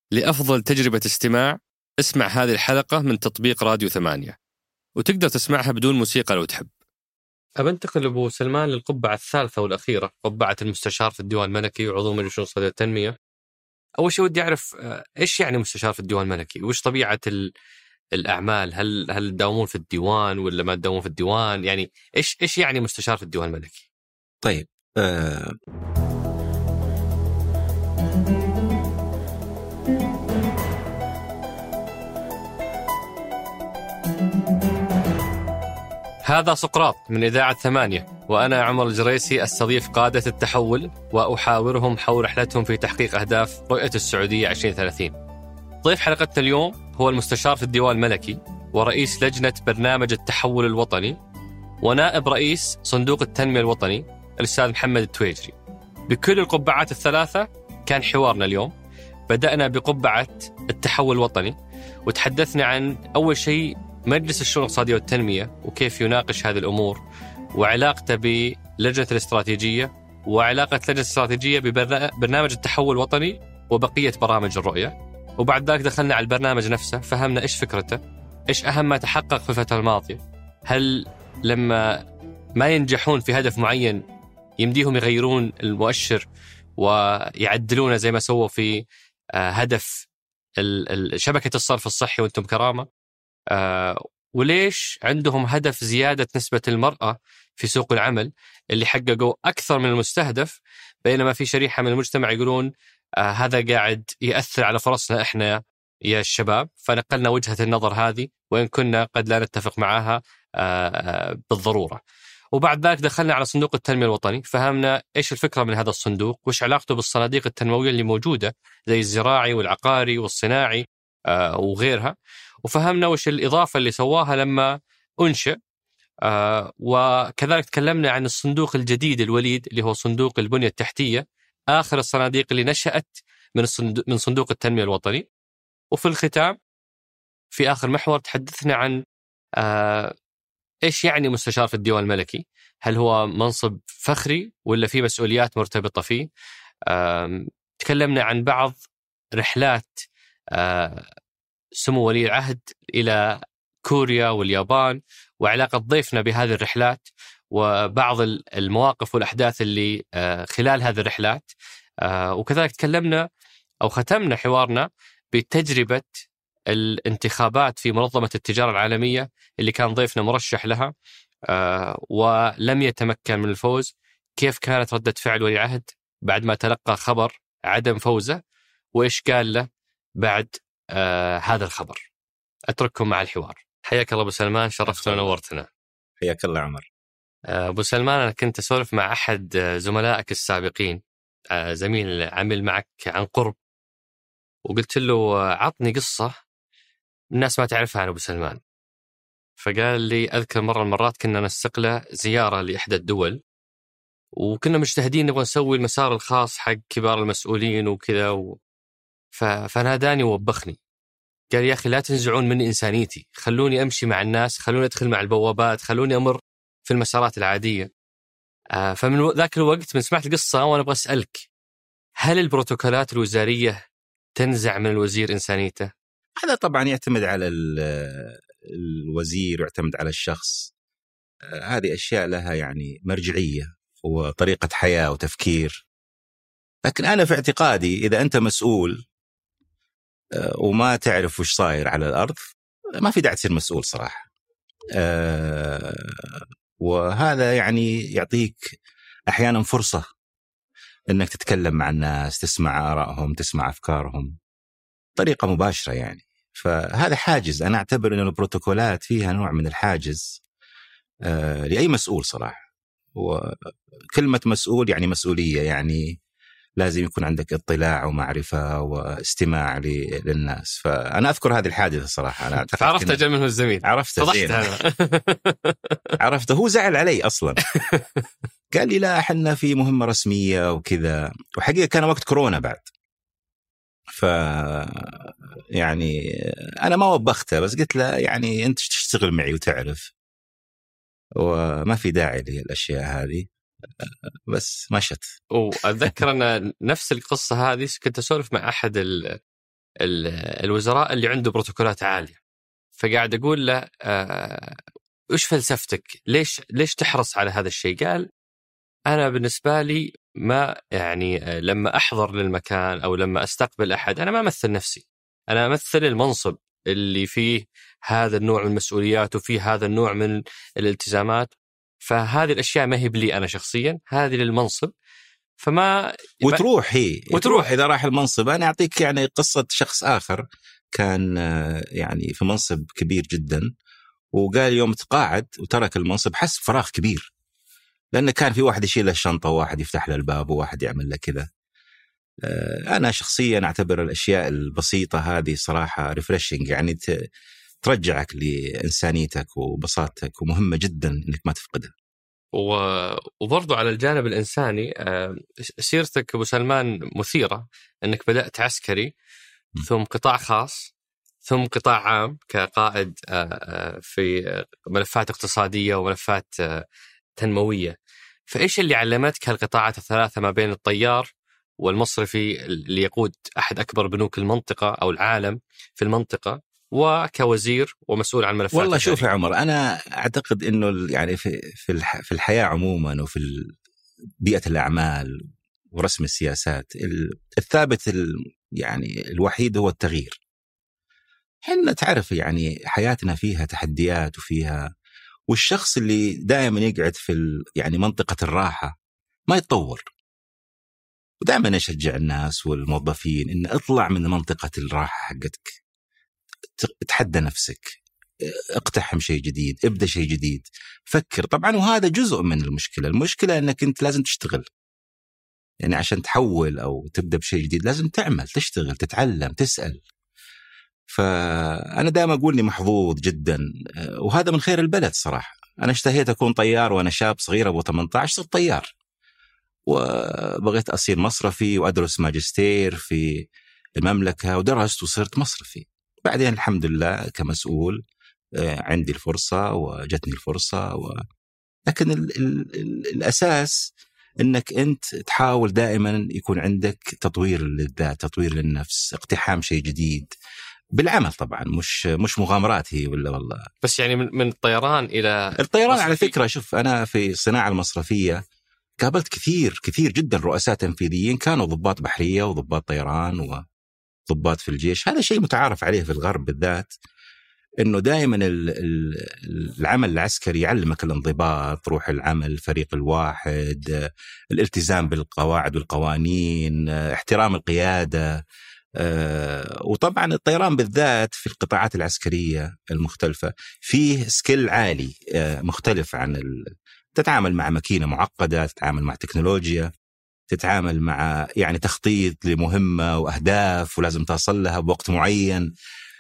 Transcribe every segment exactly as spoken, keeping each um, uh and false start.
لأفضل تجربة استماع اسمع هذه الحلقة من تطبيق راديو ثمانية، وتقدر تسمعها بدون موسيقى لو تحب. أبنتقل أبو سلمان للقبعة الثالثة والأخيرة، قبعة المستشار في الديوان الملكي وعضو مجلس شؤون الاقتصادية والتنمية. أول شيء ودي أعرف إيش يعني مستشار في الديوان الملكي، وإيش طبيعة الأعمال؟ هل هل تداومون في الديوان ولا ما تداومون في الديوان؟ يعني إيش إيش يعني مستشار في الديوان الملكي؟ طيب آه... هذا سقراط من إذاعة ثمانية، وأنا عمر الجريسي أستضيف قادة التحول وأحاورهم حول رحلتهم في تحقيق أهداف رؤية السعودية عشرين ثلاثين. ضيف حلقتنا اليوم هو المستشار في الديوان الملكي ورئيس لجنة برنامج التحول الوطني ونائب رئيس صندوق التنمية الوطني الأستاذ محمد التويجري. بكل القبعات الثلاثة كان حوارنا اليوم. بدأنا بقبعة التحول الوطني وتحدثنا عن أول شيء مجلس الشؤون الاقتصادية والتنمية وكيف يناقش هذه الأمور وعلاقته بلجنة الاستراتيجية وعلاقة لجنة الاستراتيجية ببرنامج التحول الوطني وبقية برامج الرؤية. وبعد ذلك دخلنا على البرنامج نفسه، فهمنا إيش فكرته، إيش أهم ما تحقق في الفترة الماضية، هل لما ما ينجحون في هدف معين يمديهم يغيرون المؤشر ويعدلونه زي ما سووا في هدف شبكة الصرف الصحي وانتم كرامة، وليش عندهم هدف زيادة نسبة المرأة في سوق العمل اللي حققوا أكثر من المستهدف، بينما في شريحة من المجتمع يقولون آه هذا قاعد يأثر على فرصنا إحنا يا الشباب. فنقلنا وجهة النظر هذه وإن كنا قد لا نتفق معها آه بالضرورة. وبعد ذلك دخلنا على صندوق التنمية الوطني، فهمنا إيش الفكرة من هذا الصندوق وإيش علاقته بالصناديق التنموية اللي موجودة زي الزراعي والعقاري والصناعي آه وغيرها، وفهمنا وش الإضافة اللي سواها لما أنشئ. آه وكذلك تكلمنا عن الصندوق الجديد الوليد اللي هو صندوق البنية التحتية، آخر الصناديق اللي نشأت من الصندوق من صندوق التنمية الوطني. وفي الختام في آخر محور تحدثنا عن آه إيش يعني مستشار في الديوان الملكي، هل هو منصب فخري ولا في مسؤوليات مرتبطة فيه. آه تكلمنا عن بعض رحلات آه سمو ولي العهد إلى كوريا واليابان وعلاقة ضيفنا بهذه الرحلات وبعض المواقف والأحداث اللي خلال هذه الرحلات. وكذلك تكلمنا أو ختمنا حوارنا بتجربة الانتخابات في منظمة التجارة العالمية اللي كان ضيفنا مرشح لها ولم يتمكن من الفوز. كيف كانت ردة فعل ولي العهد بعد ما تلقى خبر عدم فوزه وإيش قال له بعد آه هذا الخبر. أترككم مع الحوار. حياك الله أبو سلمان، شرفتنا ونورتنا. حياك الله عمر. آه أبو سلمان، أنا كنت أسولف مع أحد زملائك السابقين، آه زميل عمل معك عن قرب، وقلت له عطني قصة الناس ما تعرفها عن أبو سلمان. فقال لي أذكر مرة المرات كنا نستقله زيارة لإحدى الدول وكنا مجتهدين نبغى نسوي المسار الخاص حق كبار المسؤولين وكذا و... فناداني ووبخني، قال يا أخي لا تنزعون من إنسانيتي، خلوني أمشي مع الناس، خلوني أدخل مع البوابات، خلوني أمر في المسارات العادية. آه فمن ذاك الوقت من سمعت القصة وأنا أبغى أسألك، هل البروتوكولات الوزارية تنزع من الوزير إنسانيته؟ هذا طبعا يعتمد على الوزير ويعتمد على الشخص. آه هذه أشياء لها يعني مرجعية وطريقة حياة وتفكير. لكن أنا في اعتقادي إذا أنت مسؤول وما تعرف وش صاير على الأرض ما في داعي تصير مسؤول صراحة. أه وهذا يعني يعطيك أحيانا فرصة أنك تتكلم مع الناس، تسمع آرائهم، تسمع أفكارهم طريقة مباشرة يعني. فهذا حاجز، أنا أعتبر أن البروتوكولات فيها نوع من الحاجز أه لأي مسؤول صراحة. وكلمة مسؤول يعني مسؤولية، يعني لازم يكون عندك اطلاع ومعرفة واستماع للناس. فأنا أذكر هذه الحادثة صراحة. أنا عرفت أجل منه الزميل، عرفته زين. عرفته، هو زعل علي أصلا. قال لي لا احنا في مهمة رسمية وكذا، وحقيقة كان وقت كورونا بعد. ف يعني أنا ما وبخته، بس قلت له يعني أنت تشتغل معي وتعرف، وما في داعي للأشياء هذه، بس مشت. وأتذكر أن نفس القصة هذه كنت أسولف مع أحد الوزراء اللي عنده بروتوكولات عالية. فقاعد أقول له آه إيش فلسفتك؟ ليش ليش تحرص على هذا الشيء؟ قال أنا بالنسبة لي ما يعني لما أحضر للمكان أو لما أستقبل أحد أنا ما أمثل نفسي، أنا أمثل المنصب اللي فيه هذا النوع من المسؤوليات وفيه هذا النوع من الالتزامات. فهذه الأشياء ما هي بلي أنا شخصيا، هذه للمنصب. فما وتروح هي وتروح. وتروح إذا راح المنصب. أنا أعطيك يعني قصة شخص آخر كان يعني في منصب كبير جدا، وقال يوم تقاعد وترك المنصب حس فراغ كبير، لأنه كان في واحد يشيل الشنطة وواحد يفتح له الباب وواحد يعمل له كذا. أنا شخصيا أعتبر الأشياء البسيطة هذه صراحة ريفريشنج، يعني ترجعك لإنسانيتك وبساطتك، ومهمة جدا إنك ما تفقدها. وبرضو على الجانب الإنساني سيرتك أبو سلمان مثيرة، أنك بدأت عسكري ثم قطاع خاص ثم قطاع عام كقائد في ملفات اقتصادية وملفات تنموية. فإيش اللي علمتك هالقطاعات الثلاثة ما بين الطيار والمصرفي اللي يقود أحد أكبر بنوك المنطقة أو العالم في المنطقة، وكوزير ومسؤول عن ملفات؟ والله شوف يا عمر، أنا أعتقد إنه يعني في في في الحياة عموما وفي بيئة الأعمال ورسم السياسات الثابت يعني الوحيد هو التغيير. حنا تعرف يعني حياتنا فيها تحديات وفيها، والشخص اللي دائما يقعد في يعني منطقة الراحة ما يتطور. ودائما نشجع الناس والموظفين إن اطلع من منطقة الراحة حقتك، تحدى نفسك، اقتحم شيء جديد، ابدأ شيء جديد، فكر. طبعا وهذا جزء من المشكلة. المشكلة أنك أنت لازم تشتغل، يعني عشان تحول أو تبدأ بشيء جديد لازم تعمل، تشتغل، تتعلم، تسأل. فأنا دائما أقول لي محظوظ جدا، وهذا من خير البلد صراحة. أنا اشتهيت أكون طيار وأنا شاب صغير أبو ثمانية عشر، صرت طيار، وبغيت أصير مصرفي وأدرس ماجستير في المملكة، ودرست وصرت مصرفي. بعدين الحمد لله كمسؤول عندي الفرصة وجتني الفرصة و... لكن ال ال ال الأساس أنك أنت تحاول دائما يكون عندك تطوير للذات، تطوير للنفس، اقتحام شيء جديد بالعمل. طبعا مش مش مغامرات هي ولا والله. بس يعني من, من الطيران إلى الطيران مصرفي. على فكرة شوف، أنا في الصناعة المصرفية قابلت كثير كثير جدا رؤساء تنفيذيين كانوا ضباط بحرية وضباط طيران وضباط في الجيش. هذا شيء متعارف عليه في الغرب بالذات، إنه دائما العمل العسكري يعلمك الانضباط، روح العمل، الفريق الواحد، الالتزام بالقواعد والقوانين، احترام القيادة. وطبعا الطيران بالذات في القطاعات العسكرية المختلفة فيه سكيل عالي مختلف عن ال... تتعامل مع ماكينة معقدة، تتعامل مع تكنولوجيا، تتعامل مع يعني تخطيط لمهمة وأهداف ولازم تصل لها بوقت معين.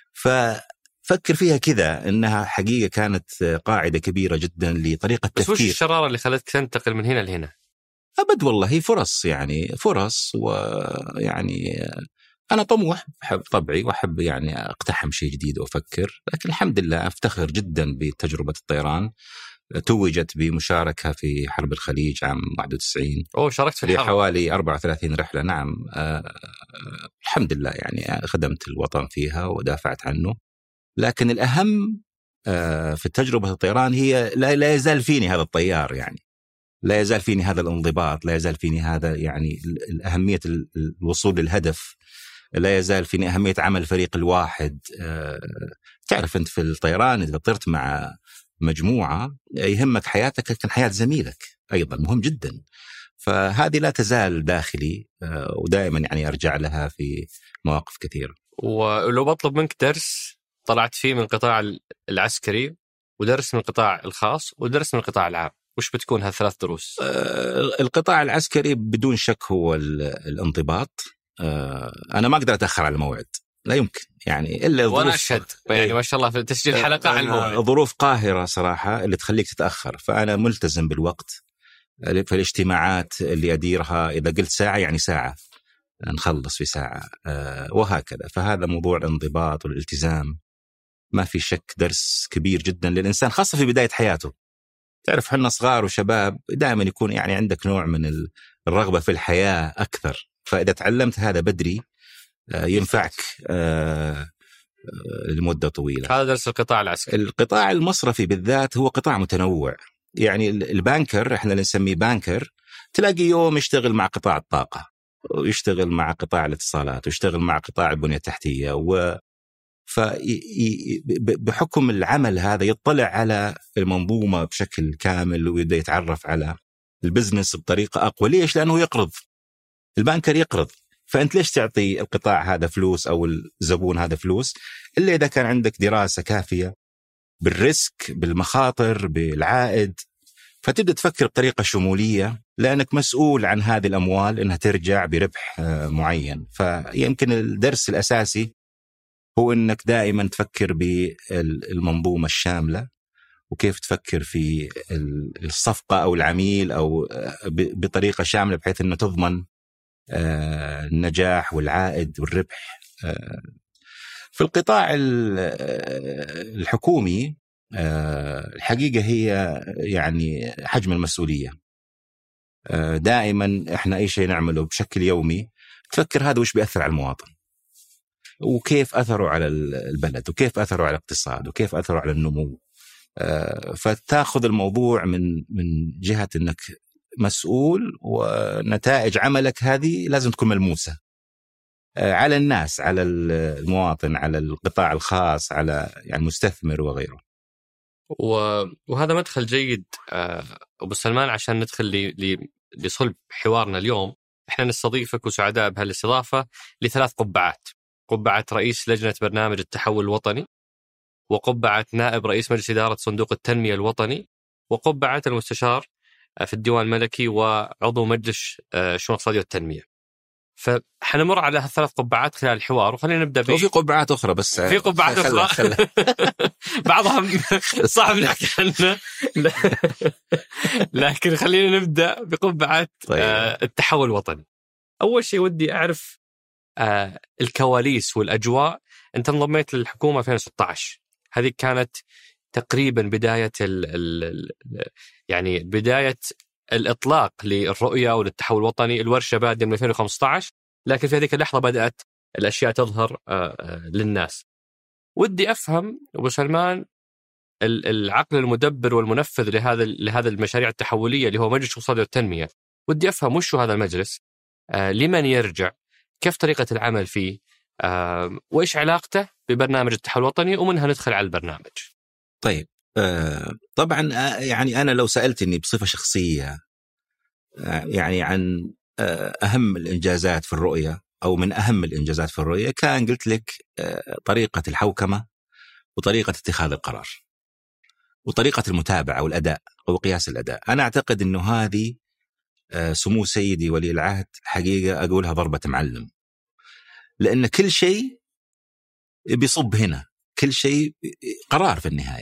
ففكر فيها كذا إنها حقيقة كانت قاعدة كبيرة جدا لطريقة بس تفكير. بس وش الشرارة اللي خلتك تنتقل من هنا لهنا؟ أبد والله هي فرص، يعني فرص. ويعني أنا طموح بحب طبعي وأحب يعني أقتحم شيء جديد وأفكر، لكن الحمد لله أفتخر جدا بتجربة الطيران. توجت بمشاركة في حرب الخليج عام واحد وتسعين. أوه شاركت في الحرب. حوالي أربعة وثلاثين رحلة. نعم. آه الحمد لله يعني خدمت الوطن فيها ودافعت عنه. لكن الأهم آه في تجربة الطيران هي لا, لا يزال فيني هذا الطيار، يعني لا يزال فيني هذا الانضباط، لا يزال فيني هذا يعني الأهمية الوصول للهدف، لا يزال فيني أهمية عمل الفريق الواحد. آه تعرف أنت في الطيران إذا طرت مع مجموعة يهمك حياتك لكن حياة زميلك أيضا مهم جدا. فهذه لا تزال داخلي ودائما يعني أرجع لها في مواقف كثيرة. ولو بطلب منك درس طلعت فيه من القطاع العسكري ودرس من القطاع الخاص ودرس من القطاع العام، وش بتكون هالثلاث دروس؟ القطاع العسكري بدون شك هو الانضباط. أنا ما أقدر أتأخر على الموعد، لا يمكن يعني إلا وأنا أشهد يعني ما شاء الله في تسجيل حلقة عن الموعد. ظروف قاهرة صراحة اللي تخليك تتأخر، فأنا ملتزم بالوقت في الاجتماعات اللي أديرها. إذا قلت ساعة يعني ساعة، نخلص في ساعة وهكذا. فهذا موضوع الانضباط والالتزام ما في شك درس كبير جدا للإنسان، خاصة في بداية حياته. تعرف حنا صغار وشباب دائما يكون يعني عندك نوع من الرغبة في الحياة أكثر، فإذا تعلمت هذا بدري ينفعك لمدة طويلة. هذا درس القطاع العسكري. القطاع المصرفي بالذات هو قطاع متنوع. يعني البانكر احنا نسميه بانكر، تلاقي يوم يشتغل مع قطاع الطاقة ويشتغل مع قطاع الاتصالات ويشتغل مع قطاع البنية التحتية، و فبحكم العمل هذا يطلع على المنظومة بشكل كامل ويبدأ يتعرف على البزنس بطريقة أقوى. ليش؟ لأنه يقرض، البانكر يقرض، فأنت ليش تعطي القطاع هذا فلوس أو الزبون هذا فلوس إلا إذا كان عندك دراسة كافية بالريسك، بالمخاطر، بالعائد، فتبدأ تفكر بطريقة شمولية لأنك مسؤول عن هذه الأموال إنها ترجع بربح معين. فيمكن الدرس الأساسي هو أنك دائما تفكر بالمنظومة الشاملة، وكيف تفكر في الصفقة أو العميل أو بطريقة شاملة بحيث أنه تضمن النجاح والعائد والربح. في القطاع الحكومي الحقيقة هي يعني حجم المسؤولية. دائما احنا أي شيء نعمله بشكل يومي تفكر هذا وش بيأثر على المواطن، وكيف أثره على البلد، وكيف أثره على الاقتصاد، وكيف أثره على النمو. فتأخذ الموضوع من من جهة أنك مسؤول، ونتائج عملك هذه لازم تكون ملموسة على الناس، على المواطن، على القطاع الخاص، على يعني المستثمر وغيره. وهذا مدخل جيد أبو سلمان عشان ندخل لصلب حوارنا اليوم. احنا نستضيفك وسعداء بهالاستضافة لثلاث قبعات: قبعة رئيس لجنة برنامج التحول الوطني، وقبعة نائب رئيس مجلس إدارة صندوق التنمية الوطني، وقبعة المستشار في الديوان الملكي وعضو مجلس الشؤون الاقتصادية والتنمية. فحنمر على هالثلاث قبعات خلال الحوار، وخلينا نبدأ ب... وفي قبعات أخرى، بس في قبعات أخرى بعضها صعب نحكي عنها لكن خلينا نبدأ بقبعة طيب. التحول الوطني. أول شيء ودي أعرف الكواليس والأجواء. أنت انضميت للحكومة في ألفين وستة عشر، هذه كانت تقريبا بداية ال ال يعني بداية الإطلاق للرؤية وللتحول الوطني. الورشة بادئة من ألفين وخمسة عشر، لكن في هذه اللحظة بدأت الأشياء تظهر للناس. ودي أفهم أبو سلمان العقل المدبر والمنفذ لهذا لهذا المشاريع التحولية اللي هو مجلس الاقتصاد والتنمية. ودي أفهم وش هذا المجلس، لمن يرجع، كيف طريقة العمل فيه، وإيش علاقته ببرنامج التحول الوطني، ومنها ندخل على البرنامج. طيب طبعا يعني أنا لو سألتني بصفة شخصية يعني عن أهم الإنجازات في الرؤية أو من أهم الإنجازات في الرؤية، كان قلت لك طريقة الحوكمة وطريقة اتخاذ القرار وطريقة المتابعة والأداء وقياس الأداء. أنا أعتقد أنه هذه سمو سيدي ولي العهد حقيقة أقولها ضربة معلم، لأن كل شيء بيصب هنا، كل شيء قرار في النهاية.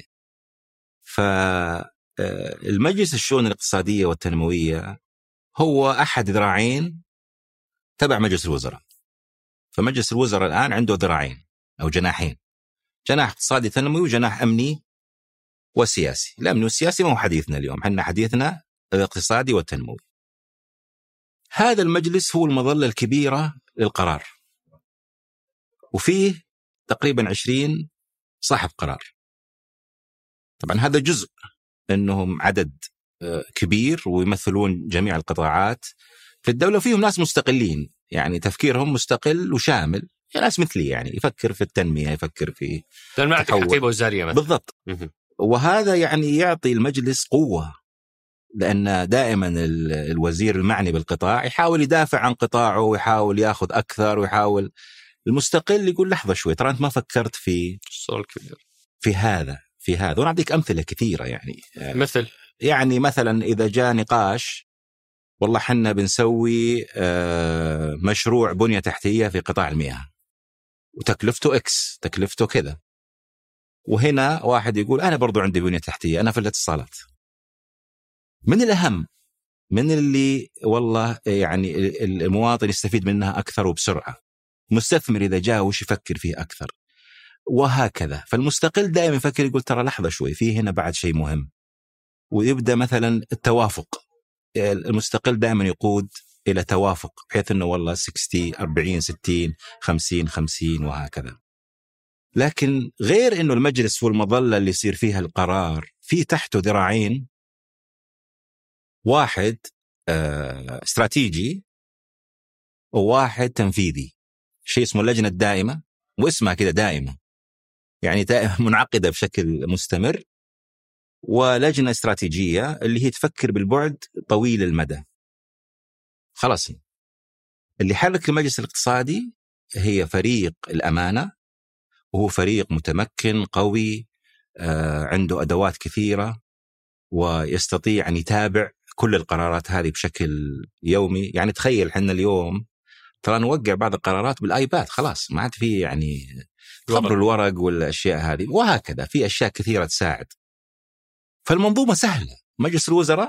فالمجلس الشؤون الاقتصادية والتنموية هو أحد ذراعين تبع مجلس الوزراء. فمجلس الوزراء الآن عنده ذراعين أو جناحين، جناح اقتصادي تنموي وجناح أمني وسياسي. الأمن والسياسي ما هو حديثنا اليوم، حنا حديثنا الاقتصادي والتنموي. هذا المجلس هو المظلة الكبيرة للقرار، وفيه تقريبا عشرين صاحب قرار. طبعا هذا جزء أنهم عدد كبير ويمثلون جميع القطاعات في الدولة، فيهم ناس مستقلين يعني تفكيرهم مستقل وشامل، ناس مثلي يعني يفكر في التنمية، يفكر في حقيبة وزارية مثلا. بالضبط. وهذا يعني يعطي المجلس قوة، لأن دائما الوزير المعني بالقطاع يحاول يدافع عن قطاعه ويحاول يأخذ أكثر، ويحاول المستقل يقول لحظة شوي ترى أنت ما فكرت في في هذا في هذا. ونعطيك أمثلة كثيرة يعني مثل يعني مثلا إذا جاء نقاش والله حنا بنسوي مشروع بنية تحتية في قطاع المياه وتكلفته إكس، تكلفته كذا، وهنا واحد يقول أنا برضو عندي بنية تحتية، أنا في الاتصالات، من الأهم من اللي والله يعني المواطن يستفيد منها أكثر وبسرعة، مستثمر إذا جاء وش يفكر فيه أكثر، وهكذا. فالمستقل دائما يفكر يقول ترى لحظة شوي فيه هنا بعد شيء مهم، ويبدأ مثلا التوافق. المستقل دائما يقود إلى توافق، بحيث أنه والله ستين أربعين ستين خمسين خمسين وهكذا. لكن غير أنه المجلس والمظلة اللي يصير فيها القرار في تحته ذراعين، واحد آه استراتيجي وواحد تنفيذي، شيء اسمه اللجنة الدائمة، واسمها كده دائمة يعني دائما منعقدة بشكل مستمر، ولجنة استراتيجية اللي هي تفكر بالبعد طويل المدى. خلاص اللي حرك المجلس الاقتصادي هي فريق الأمانة، وهو فريق متمكن قوي آه عنده أدوات كثيرة، ويستطيع أن يتابع كل القرارات هذه بشكل يومي. يعني تخيل حنا اليوم ترى نوقع بعض القرارات بالآيباد، خلاص ما عاد في يعني خبر الورق والأشياء هذه، وهكذا في أشياء كثيرة تساعد. فالمنظومة سهلة. مجلس الوزراء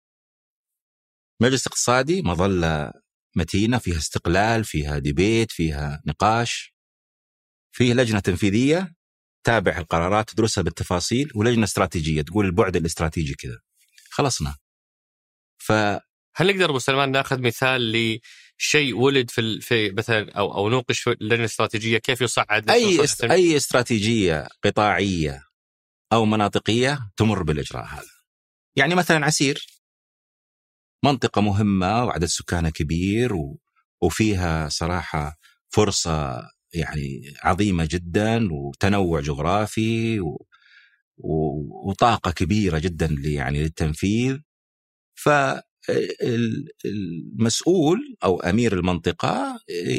مجلس اقتصادي، مظلة متينة فيها استقلال، فيها ديبيت، فيها نقاش، فيه لجنة تنفيذية تابع القرارات تدرسها بالتفاصيل، ولجنة استراتيجية تقول البعد الاستراتيجي كذا. خلصنا. ف هل نقدر أبو سلمان ناخذ مثال لشيء ولد في في مثلا أو أو نوقش في اللجنة الاستراتيجية كيف يصعد أي است... أي استراتيجية قطاعية أو مناطقية تمر بالإجراء هذا؟ يعني مثلا عسير منطقة مهمة وعدد سكانها كبير و... وفيها صراحة فرصة يعني عظيمة جدا، وتنوع جغرافي و... و... وطاقة كبيرة جدا يعني للتنفيذ. فالمسؤول أو أمير المنطقة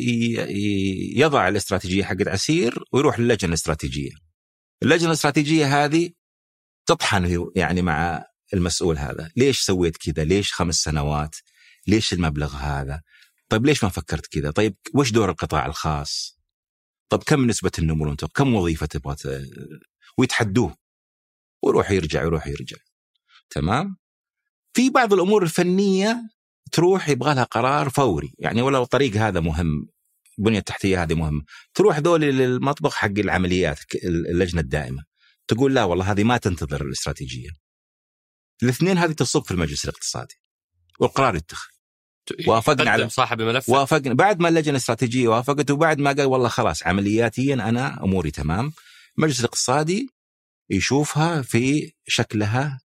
يضع الاستراتيجية حقت عسير ويروح للجنة الاستراتيجية. اللجنة الاستراتيجية هذه تطحن يعني مع المسؤول هذا، ليش سويت كذا؟ ليش خمس سنوات؟ ليش المبلغ هذا؟ طيب ليش ما فكرت كذا؟ طيب وش دور القطاع الخاص؟ طب كم نسبة النمو المنتج؟ كم وظيفة تبغى؟ ويتحدوه ويروح يرجع يروح يرجع. تمام. في بعض الأمور الفنية تروح يبغى لها قرار فوري، يعني ولو الطريق هذا مهم، البنية التحتية هذه مهم، تروح دولي للمطبخ حق العمليات اللجنة الدائمة تقول لا والله هذه ما تنتظر الاستراتيجية. الاثنين هذه تصب في المجلس الاقتصادي والقرار يتخذ. وافقنا على صاحب الملف، وافقنا بعد ما اللجنة الاستراتيجية وافقت، وبعد ما قال والله خلاص عملياتيا أنا أموري تمام، المجلس الاقتصادي يشوفها في شكلها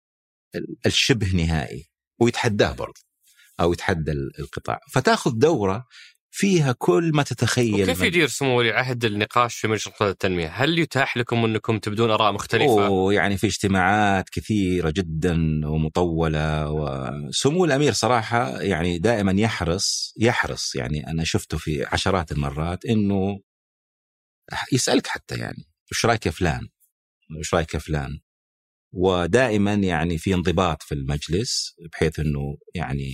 الشبه نهائي ويتحداه برضه أو يتحدى القطاع، فتأخذ دورة فيها كل ما تتخيل. وكيف يدير سمو ولي عهد النقاش في مجلس اقتصاد التنمية؟ هل يتاح لكم أنكم تبدون آراء مختلفة؟ أوه يعني في اجتماعات كثيرة جدا ومطولة، وسمو الأمير صراحة يعني دائما يحرص يحرص يعني أنا شفته في عشرات المرات إنه يسألك حتى يعني وش رأيك يا فلان، وش رأيك يا فلان، ودائما يعني في انضباط في المجلس بحيث أنه يعني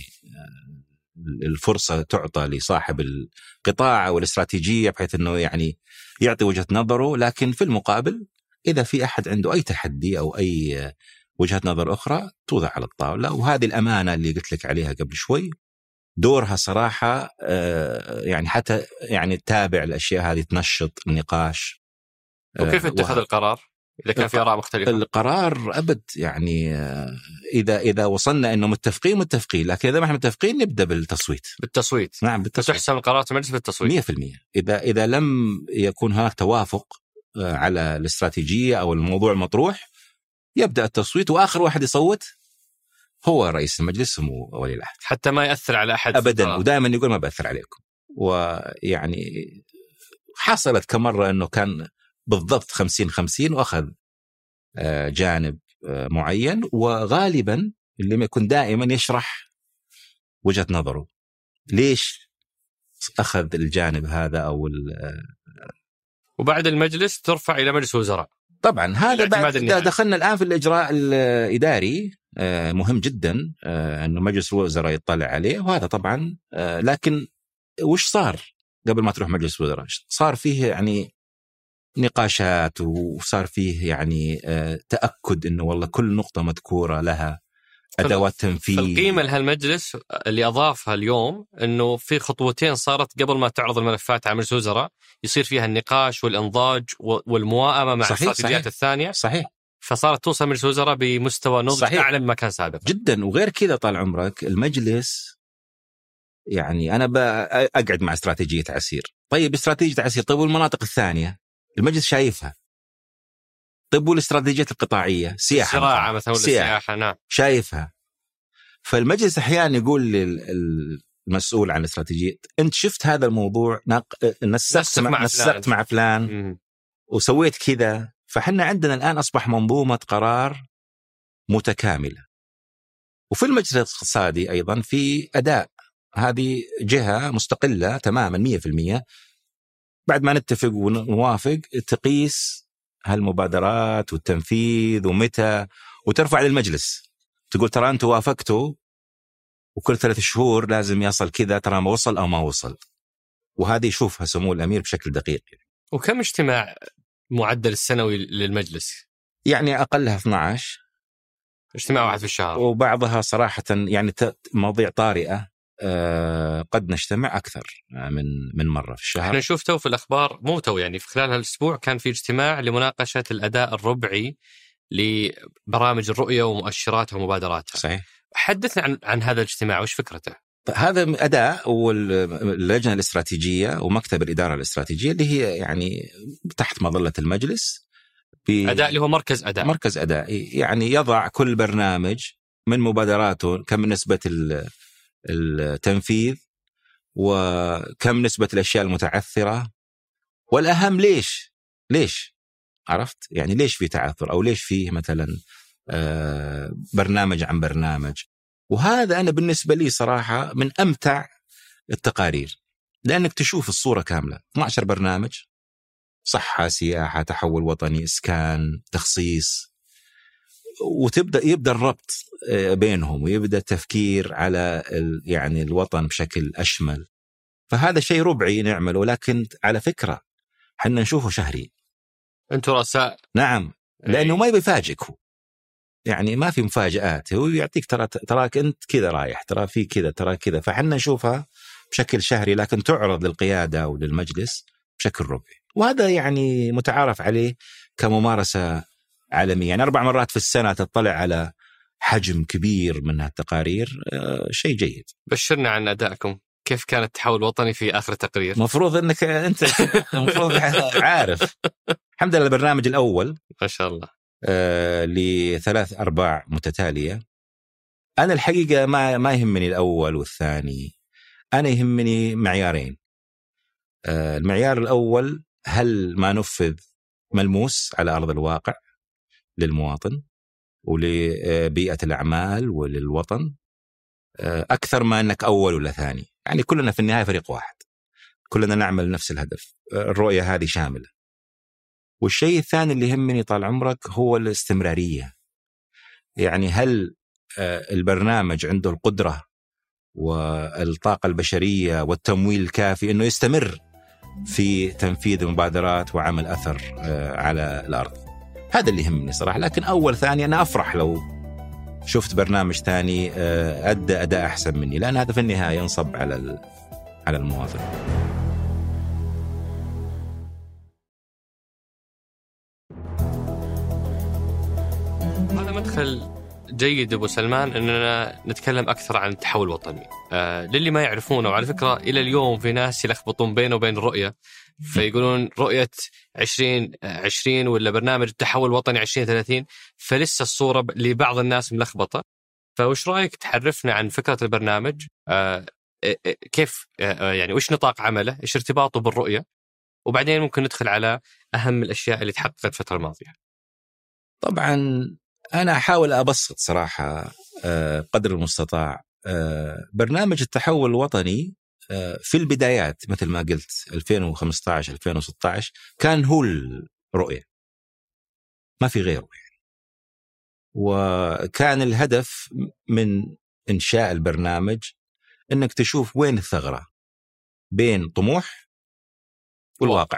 الفرصة تعطى لصاحب القطاع والاستراتيجية بحيث أنه يعني يعطي وجهة نظره، لكن في المقابل إذا في أحد عنده أي تحدي أو أي وجهة نظر أخرى توضع على الطاولة. وهذه الأمانة اللي قلت لك عليها قبل شوي دورها صراحة يعني حتى يعني تتابع الأشياء هذه، تنشط النقاش. وكيف اتخذ القرار إذا كان في آراء مختلفة؟ القرار أبد يعني إذا إذا وصلنا إنه متفقين متفقين، لكن إذا ما إحنا متفقين نبدأ بالتصويت. بالتصويت نعم بالتصويت. تحسم القرارات المجلس بالتصويت مية في المية. إذا إذا لم يكون هناك توافق على الاستراتيجية أو الموضوع المطروح يبدأ التصويت، وآخر واحد يصوت هو رئيس المجلس سمو ولي العهد، حتى ما يأثر على أحد أبدا. ودائما يقول ما بأثر عليكم. ويعني حصلت كمرة إنه كان بالضبط خمسين خمسين وأخذ جانب معين، وغالبا اللي ما يكون دائما يشرح وجهة نظره ليش أخذ الجانب هذا أو وبعد المجلس ترفع إلى مجلس الوزراء. طبعا هذا بعد دخلنا الآن في الإجراء الإداري مهم جدا أنه مجلس الوزراء يطلع عليه، وهذا طبعا. لكن وش صار قبل ما تروح مجلس الوزراء؟ صار فيه يعني نقاشات، وصار فيه يعني تأكد إنه والله كل نقطة مذكورة لها أدوات تنفيذ. القيمة لهالمجلس اللي أضافها اليوم إنه في خطوتين صارت قبل ما تعرض الملفات على مجلس الوزراء يصير فيها النقاش والإنضاج والمواءمة مع الاستراتيجيات الثانية. صحيح. فصارت توصل مجلس الوزراء بمستوى نضج أعلى مما كان سابقا جدا. وغير كذا طال عمرك المجلس يعني أنا بأقعد مع استراتيجية عسير. طيب استراتيجية عسير، طيب والمناطق الثانية المجلس شايفها. طيب والاستراتيجيات القطاعية، سياحة الزراعة مثلا، السياحة نعم شايفها. فالمجلس أحيانا يقول للمسؤول عن الاستراتيجية أنت شفت هذا الموضوع، نسقت مع, مع, نسقت مع فلان م- وسويت كذا. فحنا عندنا الآن أصبح منظومة قرار متكاملة. وفي المجلس الاقتصادي أيضا في أداء، هذه جهة مستقلة تماما مية في المية، بعد ما نتفق ونوافق تقيس هالمبادرات والتنفيذ ومتى، وترفع للمجلس تقول ترى أنتوا وافقتوا وكل ثلاث شهور لازم يصل كذا، ترى ما وصل أو ما وصل. وهذه يشوفها سمو الأمير بشكل دقيق. وكم اجتماع معدل السنوي للمجلس؟ يعني أقلها اثنا عشر اجتماع واحد في الشهر، وبعضها صراحة يعني مواضيع طارئة أه قد نجتمع أكثر من من مرة في الشهر. احنا نشوف تو في الأخبار، مو تو يعني في خلال هالأسبوع كان في اجتماع لمناقشة الأداء الربعي لبرامج الرؤية ومؤشراتها ومبادراتها. صحيح. حدثنا عن عن هذا الاجتماع وش فكرته؟ هذا أداء واللجنة الاستراتيجية ومكتب الإدارة الاستراتيجية اللي هي يعني تحت مظلة المجلس. أداء اللي هو مركز أداء. مركز أداء يعني يضع كل برنامج من مبادراته كم نسبة التنفيذ وكم نسبة الأشياء المتعثرة، والأهم ليش ليش عرفت يعني ليش في تعثر أو ليش فيه مثلا برنامج عن برنامج. وهذا أنا بالنسبة لي صراحة من أمتع التقارير، لأنك تشوف الصورة كاملة. اثنا عشر برنامج، صحة، سياحة، تحول وطني، إسكان، تخصيص، وتبدأ يبدأ الربط بينهم ويبدأ التفكير على يعني الوطن بشكل أشمل. فهذا شيء ربعي نعمله، لكن على فكرة حنا نشوفه شهري. أنتوا رؤساء. نعم، لأنه ما يفاجئك، يعني ما في مفاجآت، هو يعطيك ترى تراك أنت كذا رايح، ترى في كذا، ترى كذا. فحنا نشوفها بشكل شهري، لكن تعرض للقيادة وللمجلس بشكل ربعي. وهذا يعني متعارف عليه كممارسة عالمية. يعني أربع مرات في السنة تطلع على حجم كبير من التقارير، شيء جيد. بشرنا عن أدائكم، كيف كان التحول الوطني في آخر تقرير؟ مفروض أنك أنت مفروض عارف. الحمد لله البرنامج الأول ما شاء الله آه لثلاث أرباع متتالية. أنا الحقيقة ما ما يهمني الأول والثاني، أنا يهمني معيارين. آه المعيار الأول، هل ما نفذ ملموس على أرض الواقع للمواطن ولبيئة الأعمال وللوطن، آه أكثر ما أنك أول ولا ثاني. يعني كلنا في النهاية فريق واحد، كلنا نعمل نفس الهدف. آه الرؤية هذه شاملة. والشيء الثاني اللي يهمني طال عمرك هو الاستمرارية. يعني هل البرنامج عنده القدرة والطاقة البشرية والتمويل الكافي أنه يستمر في تنفيذ المبادرات وعمل أثر على الأرض. هذا اللي يهمني صراحة. لكن أول ثاني أنا أفرح لو شفت برنامج ثاني أدى أداء أحسن مني، لأن هذا في النهاية ينصب على على المواطن. هذا مدخل جيد أبو سلمان أننا نتكلم أكثر عن التحول الوطني. آه للي ما يعرفونه، وعلى فكرة إلى اليوم في ناس يلخبطون بينه وبين الرؤية، فيقولون رؤية عشرين عشرين ولا برنامج التحول الوطني عشرين ثلاثين، فلسه الصورة لبعض الناس ملخبطة. فوش رأيك تحرفنا عن فكرة البرنامج؟ آه كيف آه يعني وش نطاق عمله، إيش ارتباطه بالرؤية، وبعدين ممكن ندخل على أهم الأشياء اللي تحققت الفترة الماضية. طبعا أنا أحاول أبسط صراحة قدر المستطاع. برنامج التحول الوطني في البدايات مثل ما قلت ألفين وخمسة عشر ألفين وستة عشر كان هو الرؤية، ما في غيره يعني. وكان الهدف من إنشاء البرنامج أنك تشوف وين الثغرة بين طموح والواقع.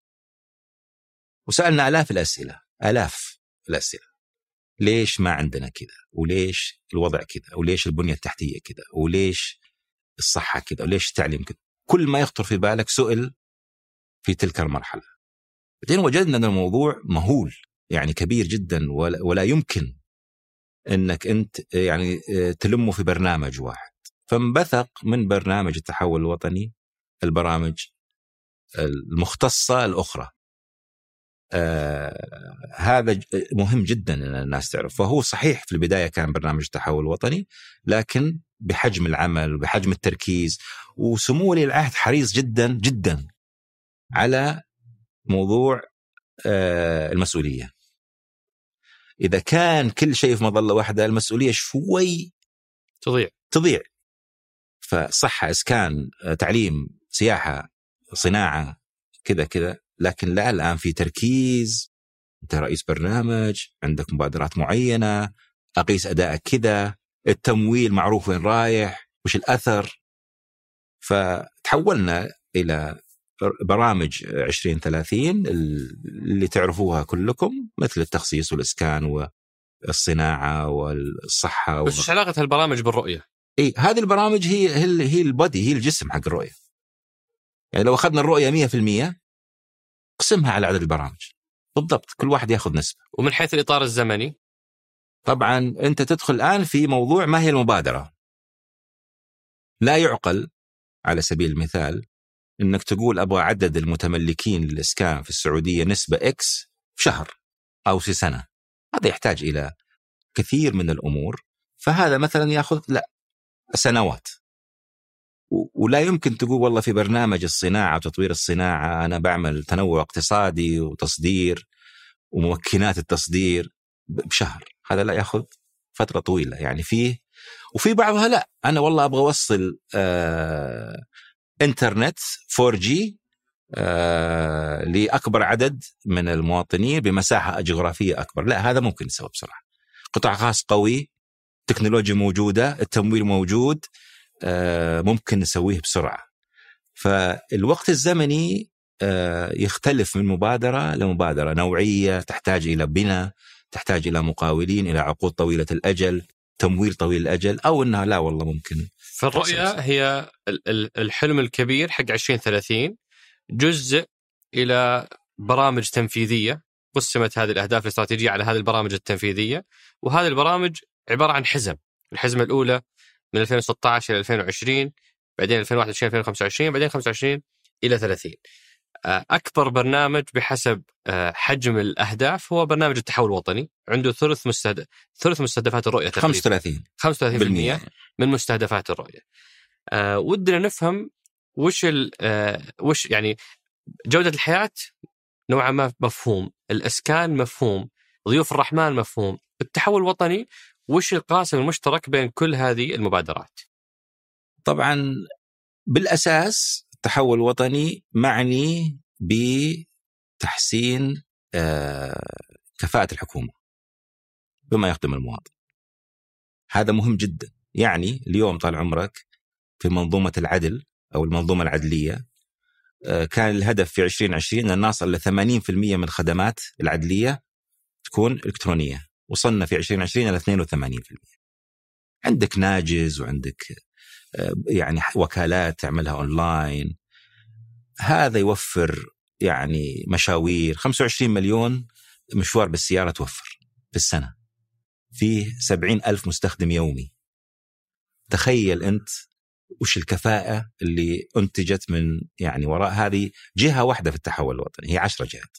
وسألنا آلاف الأسئلة آلاف الأسئلة، ليش ما عندنا كذا، وليش الوضع كذا، وليش البنية التحتية كذا، وليش الصحة كذا، وليش التعليم كذا. كل ما يخطر في بالك سؤال في تلك المرحلة. بعدين وجدنا أن الموضوع مهول، يعني كبير جدا، ولا يمكن أنك أنت يعني تلمه في برنامج واحد. فانبثق من برنامج التحول الوطني البرامج المختصة الأخرى. آه هذا مهم جدا أن الناس تعرف. فهو صحيح في البداية كان برنامج التحول الوطني، لكن بحجم العمل وبحجم التركيز، وسمو ولي العهد حريص جدا جدا على موضوع آه المسؤولية. إذا كان كل شيء في مظلة واحدة، المسؤولية شوي تضيع تضيع. فصحة، إسكان، تعليم، سياحة، صناعة، كذا كذا. لكن لا، الآن في تركيز، أنت رئيس برنامج، عندك مبادرات معينة، أقيس أدائك كذا، التمويل معروف وين رايح، وش الأثر. فتحولنا إلى برامج عشرين ثلاثين اللي تعرفوها كلكم، مثل التخصيص والإسكان والصناعة والصحة. بس إيش علاقة هالبرامج بالرؤية؟ إيه، هذه البرامج هي هي هي البودي، هي الجسم حق الرؤية. يعني لو أخذنا الرؤية مية في المية، قسمها على عدد البرامج بالضبط، كل واحد يأخذ نسبة. ومن حيث الإطار الزمني، طبعا أنت تدخل الآن في موضوع ما هي المبادرة. لا يعقل على سبيل المثال إنك تقول أبغى عدد المتملكين للإسكان في السعودية نسبة إكس في شهر أو في سنة. هذا يحتاج إلى كثير من الأمور، فهذا مثلا يأخذ لا سنوات. ولا يمكن تقول والله في برنامج الصناعة وتطوير الصناعة أنا بعمل تنوع اقتصادي وتصدير وممكنات التصدير بشهر. هذا لا، يأخذ فترة طويلة يعني فيه. وفي بعضها لا، أنا والله أبغى أوصل آه إنترنت فور جي آه لأكبر عدد من المواطنين بمساحة جغرافية أكبر. لا، هذا ممكن يسوي بسرعة. قطاع خاص قوي، تكنولوجيا موجودة، التمويل موجود، آه ممكن نسويه بسرعة. فالوقت الزمني آه يختلف من مبادرة لمبادرة. نوعية تحتاج إلى بناء، تحتاج إلى مقاولين، إلى عقود طويلة الأجل، تمويل طويل الأجل، أو أنها لا والله ممكن. فالرؤية هي الحلم الكبير حق عشرين ثلاثين، جزء إلى برامج تنفيذية قسمت هذه الأهداف الاستراتيجية على هذه البرامج التنفيذية. وهذه البرامج عبارة عن حزم. الحزمة الأولى من ألفين وستة عشر إلى ألفين وعشرين، بعدين ألفين وواحد وعشرين ألفين وخمسة وعشرين، بعدين خمسة وعشرين إلى ثلاثين. أكبر برنامج بحسب حجم الأهداف هو برنامج التحول الوطني، عنده ثلث مستهدف ثلث مستهدفات الرؤية تقريبا، خمسة وثلاثين خمسة وثلاثين بالمئة من مستهدفات الرؤية. أه ودنا نفهم وش ال أه وش يعني جودة الحياة نوعا ما مفهوم، الإسكان مفهوم، ضيوف الرحمن مفهوم، التحول الوطني وش القاسم المشترك بين كل هذه المبادرات؟ طبعا بالأساس التحول الوطني معني بتحسين كفاءة الحكومة بما يخدم المواطن. هذا مهم جدا. يعني اليوم طال عمرك في منظومة العدل أو المنظومة العدلية كان الهدف في عشرين عشرين أن نصل ل ثمانين بالمئة من خدمات العدلية تكون إلكترونية. وصلنا في عشرين عشرين إلى اثنين وثمانين بالمئة. عندك ناجز وعندك يعني وكالات تعملها أونلاين. هذا يوفر يعني مشاوير. خمسة وعشرين مليون مشوار بالسيارة توفر في السنة، فيه سبعين ألف مستخدم يومي. تخيل أنت وش الكفاءة اللي أنتجت من يعني وراء هذه جهة واحدة في التحول الوطني. هي عشرة جهات.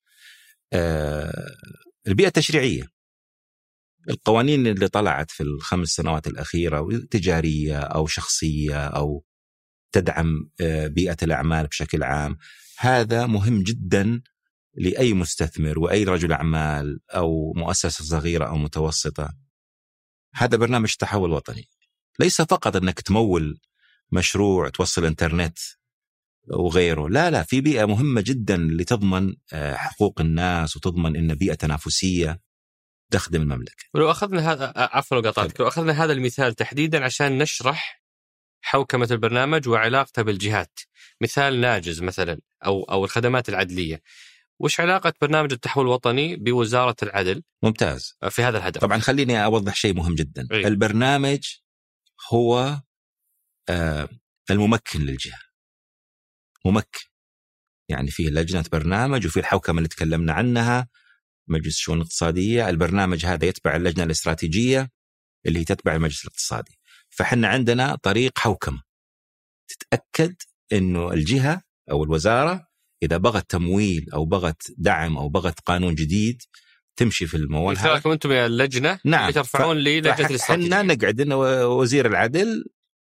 آه البيئة التشريعية، القوانين اللي طلعت في الخمس سنوات الأخيرة تجارية أو شخصية أو تدعم بيئة الأعمال بشكل عام، هذا مهم جدا لأي مستثمر وأي رجل أعمال أو مؤسسة صغيرة أو متوسطة. هذا برنامج تحول وطني، ليس فقط أنك تمول مشروع توصل إنترنت وغيره. لا لا، في بيئة مهمة جدا لتضمن حقوق الناس وتضمن أن بيئة تنافسية تخدم المملكة. ولو أخذنا هذا، عفوا لو قطعتك، لو أخذنا هذا المثال تحديدا عشان نشرح حوكمة البرنامج وعلاقته بالجهات، مثال ناجز مثلا أو أو الخدمات العدلية، وش علاقة برنامج التحول الوطني بوزارة العدل؟ ممتاز في هذا الهدف. طبعا خليني أوضح شيء مهم جدا. أي. البرنامج هو آه الممكن للجهة، ممكن يعني فيه لجنة برنامج وفيه الحوكمة اللي تكلمنا عنها، مجلس الشؤون الاقتصادية. البرنامج هذا يتبع اللجنة الاستراتيجية اللي تتبع المجلس الاقتصادي. فحنا عندنا طريق حوكمة تتأكد إنه الجهة أو الوزارة إذا بغت تمويل أو بغت دعم أو بغت قانون جديد تمشي في الموال هذا. مثلكم أنتم يا اللجنة نعم. اللي ترفعون لي لجنة الاستراتيجية. حنا نقعد إنه وزير العدل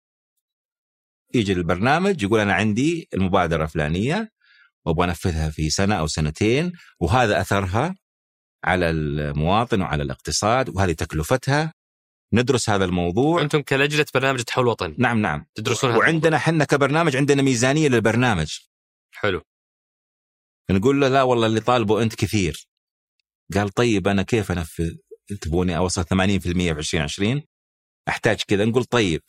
يجي البرنامج يقول أنا عندي المبادرة فلانية وأبغى أنفذها في سنة أو سنتين، وهذا أثرها على المواطن وعلى الاقتصاد وهذه تكلفتها. ندرس هذا الموضوع. أنتم كلجنة برنامج التحول الوطني. نعم نعم تدرسون. وعندنا حنا كبرنامج عندنا ميزانية للبرنامج. حلو. نقول له لا والله اللي طالبه أنت كثير. قال طيب أنا كيف أنفذ؟ تبوني أوصل ثمانين بالمئة في عشرين عشرين؟ أحتاج كذا. نقول طيب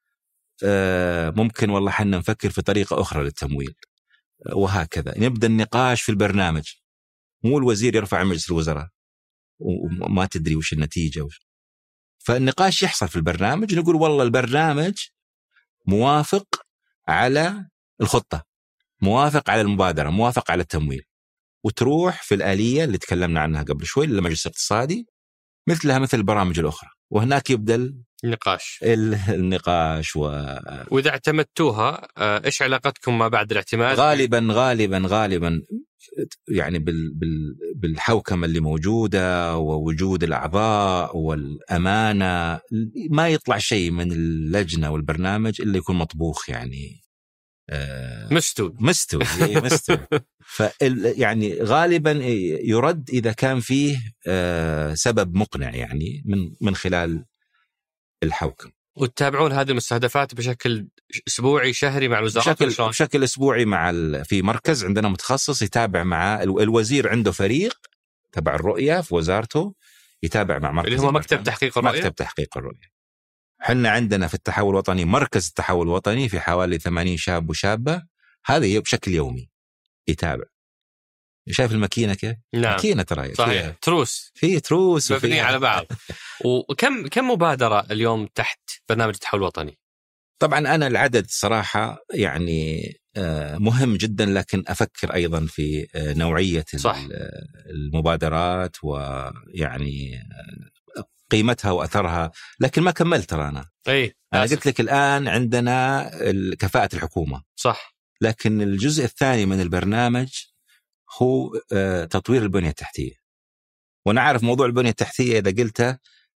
آه ممكن والله حنا نفكر في طريقة أخرى للتمويل، وهكذا نبدأ النقاش في البرنامج. مو الوزير يرفع مجلس الوزراء وما تدري وش النتيجة وش. فالنقاش يحصل في البرنامج. نقول والله البرنامج موافق على الخطة، موافق على المبادرة، موافق على التمويل، وتروح في الآلية اللي تكلمنا عنها قبل شوي للمجلس الاقتصادي مثلها مثل البرامج الأخرى، وهناك يبدأ النقاش النقاش و... وإذا اعتمدتوها إيش علاقتكم ما بعد الاعتماد؟ غالبا غالبا غالبا يعني بال... بال... بالحوكمة اللي موجودة ووجود الأعضاء والأمانة ما يطلع شيء من اللجنة والبرنامج إلا يكون مطبوخ يعني آه مستوي مستوي مستوي فال... يعني غالبا يرد إذا كان فيه آه سبب مقنع يعني من من خلال الحوكم. وتتابعون هذه المستهدفات بشكل أسبوعي شهري مع الوزارات؟ بشكل, بشكل أسبوعي مع ال... في مركز عندنا متخصص يتابع مع ال... الوزير عنده فريق تبع الرؤية في وزارته يتابع مع مركز اللي هو مكتب تحقيق الرؤية. مكتب تحقيق الرؤية. حنا عندنا في التحول الوطني مركز التحول الوطني في حوالي ثمانين شاب وشابة، هذا بشكل يومي يتابع. شايف الماكينة كيف؟ نعم. ماكينة ترى صحيح. تروس في تروس مبني على بعض. وكم كم مبادرة اليوم تحت برنامج التحول الوطني؟ طبعا أنا العدد صراحة يعني مهم جدا، لكن أفكر أيضا في نوعية صح. المبادرات ويعني قيمتها وأثرها، لكن ما كملت ترى أنا. أي أنا قلت لك الآن عندنا كفاءة الحكومة صح، لكن الجزء الثاني من البرنامج هو تطوير البنية التحتية. وأنا عارف موضوع البنية التحتية إذا قلته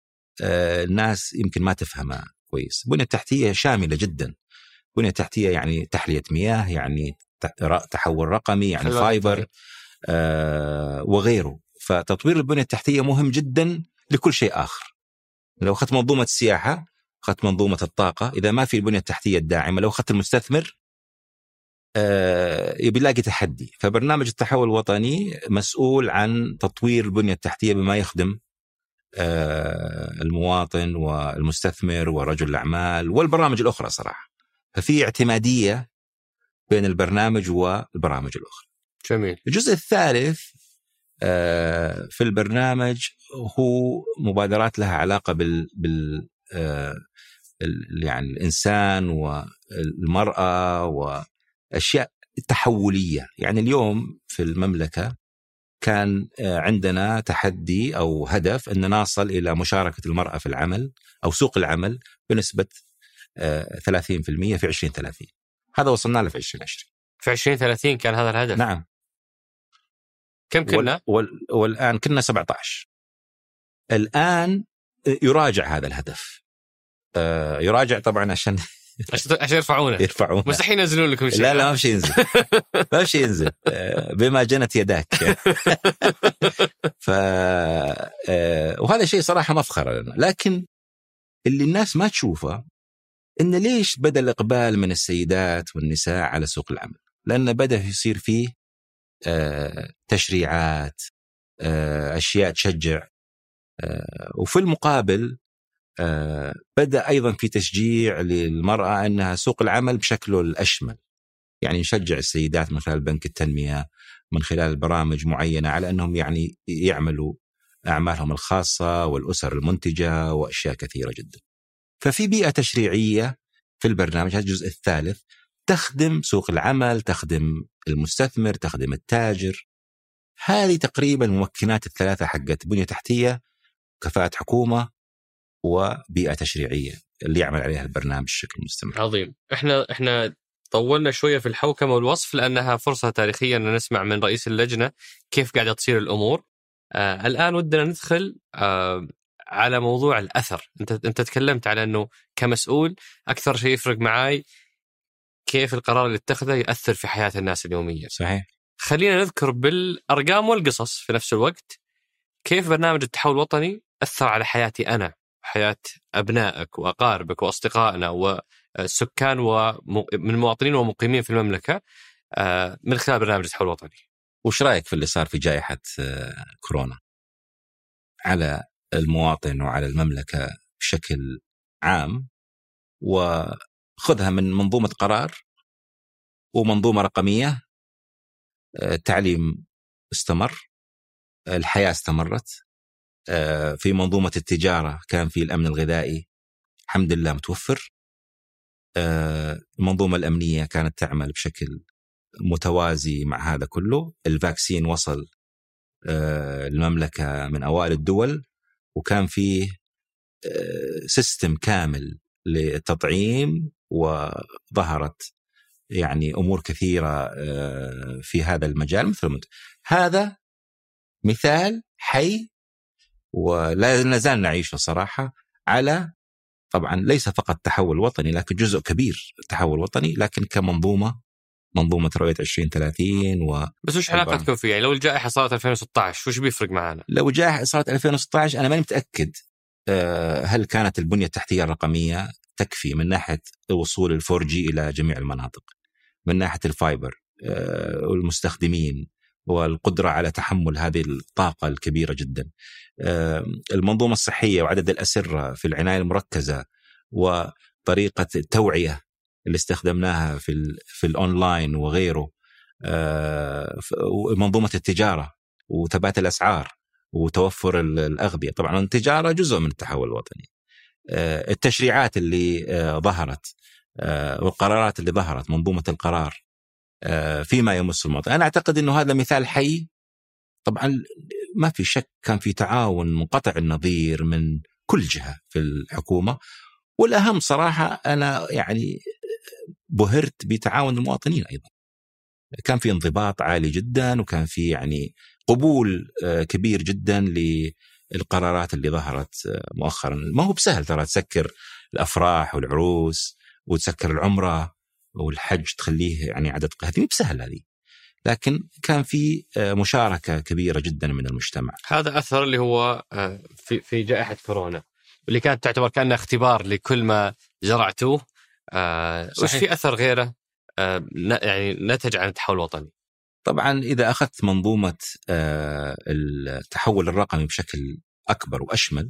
الناس يمكن ما تفهمها كويس. البنية التحتية شاملة جدا. بنية تحتية يعني تحلية مياه، يعني تحول رقمي، يعني فايبر آه وغيره. فتطوير البنية التحتية مهم جدا لكل شيء آخر. لو أخذت منظومة السياحة، أخذت منظومة الطاقة، إذا ما في البنية التحتية الداعمة، لو أخذت المستثمر آه يبي يلاقي تحدي. فبرنامج التحول الوطني مسؤول عن تطوير البنية التحتية بما يخدم آه المواطن والمستثمر ورجل الأعمال والبرامج الأخرى صراحة. ففي اعتمادية بين البرنامج والبرامج الأخرى. جميل. الجزء الثالث آه في البرنامج هو مبادرات لها علاقة بال, بال آه يعني الإنسان والمرأة وأشياء تحولية. يعني اليوم في المملكة كان عندنا تحدي أو هدف أن نصل إلى مشاركة المرأة في العمل أو سوق العمل بنسبة ثلاثين بالمئة في عشرين ثلاثين. هذا وصلنا له في عشرين عشرين. في عشرين ثلاثين كان هذا الهدف. نعم. كم كنا؟ وال والآن كنا سبعة عشر. الآن يراجع هذا الهدف. يراجع طبعا عشان عشان يرفعونه. يرفعونه. مستحيل ينزلون لكم شيء. لا لا ما في ينزل. ما في ينزل بما جنت يداك. ف وهذا شيء صراحة مفخر لنا. لكن اللي الناس ما تشوفه إن ليش بدأ الإقبال من السيدات والنساء على سوق العمل؟ لأن بدأ يصير فيه تشريعات، أشياء تشجع. وفي المقابل بدأ أيضا في تشجيع للمرأة أنها سوق العمل بشكله الأشمل. يعني نشجع السيدات من خلال بنك التنمية، من خلال برامج معينة، على أنهم يعني يعملوا أعمالهم الخاصة والأسر المنتجة وأشياء كثيرة جدا. ففي بيئة تشريعية في البرنامج، هذا الجزء الثالث، تخدم سوق العمل، تخدم المستثمر، تخدم التاجر. هذه تقريبا الممكنات الثلاثة حقت بنية تحتية، كفاءة حكومة، وبيئة تشريعية اللي يعمل عليها البرنامج بشكل مستمر. عظيم. احنا احنا طولنا شوية في الحوكمة والوصف لأنها فرصة تاريخية أن نسمع من رئيس اللجنة كيف قاعدة تصير الأمور. آه الآن ودنا ندخل آه على موضوع الأثر. أنت أنت تكلمت على أنه كمسؤول أكثر شيء يفرق معاي كيف القرار اللي اتخذه يأثر في حياة الناس اليومية. صحيح. خلينا نذكر بالأرقام والقصص في نفس الوقت كيف برنامج التحول الوطني أثر على حياتي أنا، حياة أبنائك وأقاربك وأصدقائنا والسكان ومن المواطنين ومقيمين في المملكة من خلال برنامج التحول الوطني. وش رأيك في اللي صار في جائحة كورونا على المواطن وعلى المملكة بشكل عام؟ وخذها من منظومة قرار ومنظومة رقمية. التعليم استمر، الحياة استمرت، في منظومة التجارة كان في الأمن الغذائي الحمد لله متوفر، المنظومة الأمنية كانت تعمل بشكل متوازي مع هذا كله، الفاكسين وصل المملكة من أوائل الدول، وكان فيه سيستم كامل للتطعيم، وظهرت يعني أمور كثيرة في هذا المجال. مثل هذا مثال حي ولا نزال نعيشه صراحة على، طبعا ليس فقط تحول وطني لكن جزء كبير تحول وطني، لكن كمنظومة منظومة رؤية عشرين ثلاثين. و بس وش علاقتكم فيه؟ يعني لو الجائحة صارت ألفين وستة عشر وش بيفرق معنا؟ لو الجائحة صارت ألفين وستة عشر أنا ماني متأكد هل كانت البنية التحتية الرقمية تكفي من ناحية وصول الفور جي إلى جميع المناطق، من ناحية الفايبر والمستخدمين والقدرة على تحمل هذه الطاقة الكبيرة جدا، المنظومة الصحية وعدد الأسرة في العناية المركزة وطريقة التوعية اللي استخدمناها في ال في الأونلاين وغيره، ومنظومة التجارة وثبات الأسعار وتوفر الأغذية. طبعا التجارة جزء من التحول الوطني، التشريعات اللي ظهرت والقرارات اللي ظهرت، منظومة القرار فيما يمس المواطن. أنا أعتقد أنه هذا مثال حي. طبعا ما في شك كان في تعاون منقطع النظير من كل جهة في الحكومة، والأهم صراحة أنا يعني بهرت بتعاون المواطنين أيضا. كان في انضباط عالي جدا، وكان في يعني قبول كبير جدا للقرارات اللي ظهرت مؤخرا. ما هو بسهل ترى تسكر الأفراح والعروس وتسكر العمرة والحج، تخليه يعني عدد قهري، بسهل هذه، لكن كان في مشاركة كبيرة جدا من المجتمع. هذا أثر اللي هو في في جائحة كورونا، واللي كانت تعتبر كأنها اختبار لكل ما زرعتوه. وش في أثر غيره يعني نتج عن التحول الوطني؟ طبعا إذا أخذت منظومة التحول الرقمي بشكل أكبر وأشمل،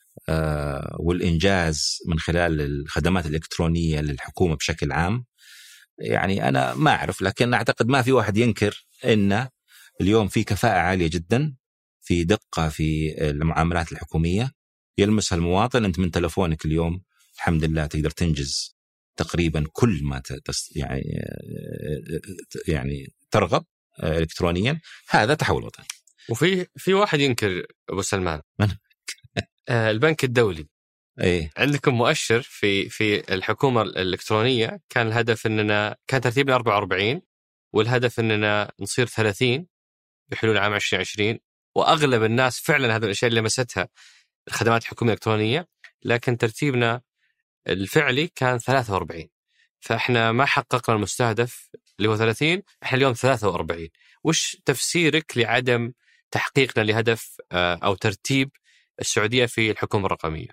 والإنجاز من خلال الخدمات الإلكترونية للحكومة بشكل عام، يعني أنا ما أعرف، لكن أعتقد ما في واحد ينكر أن اليوم في كفاءة عالية جدا، في دقة في المعاملات الحكومية يلمسها المواطن. أنت من تلفونك اليوم الحمد لله تقدر تنجز تقريبا كل ما يعني يعني ترغب إلكترونيا. هذا تحول وطني. وفي في واحد ينكر أبو سلمان، البنك الدولي. أيه؟ عندكم مؤشر في في الحكومة الإلكترونية كان الهدف أننا كان ترتيبنا أربعة وأربعين، والهدف أننا نصير ثلاثين بحلول عام عشرين عشرين، وأغلب الناس فعلا هذه الأشياء اللي لمستها الخدمات الحكومية الإلكترونية، لكن ترتيبنا الفعلي كان ثلاثة وأربعين. فإحنا ما حققنا المستهدف اللي هو ثلاثين، إحنا اليوم ثلاثة وأربعين. وش تفسيرك لعدم تحقيقنا لهدف أو ترتيب السعودية في الحكومة الرقمية؟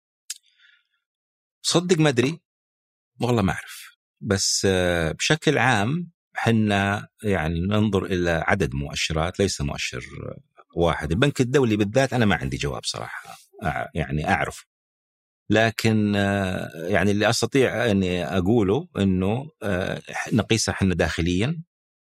صدق ما أدري والله ما أعرف، بس بشكل عام حنا يعني ننظر إلى عدد مؤشرات ليس مؤشر واحد. البنك الدولي بالذات أنا ما عندي جواب صراحة يعني أعرف، لكن يعني اللي أستطيع أني أقوله أنه نقيسها حنا داخليا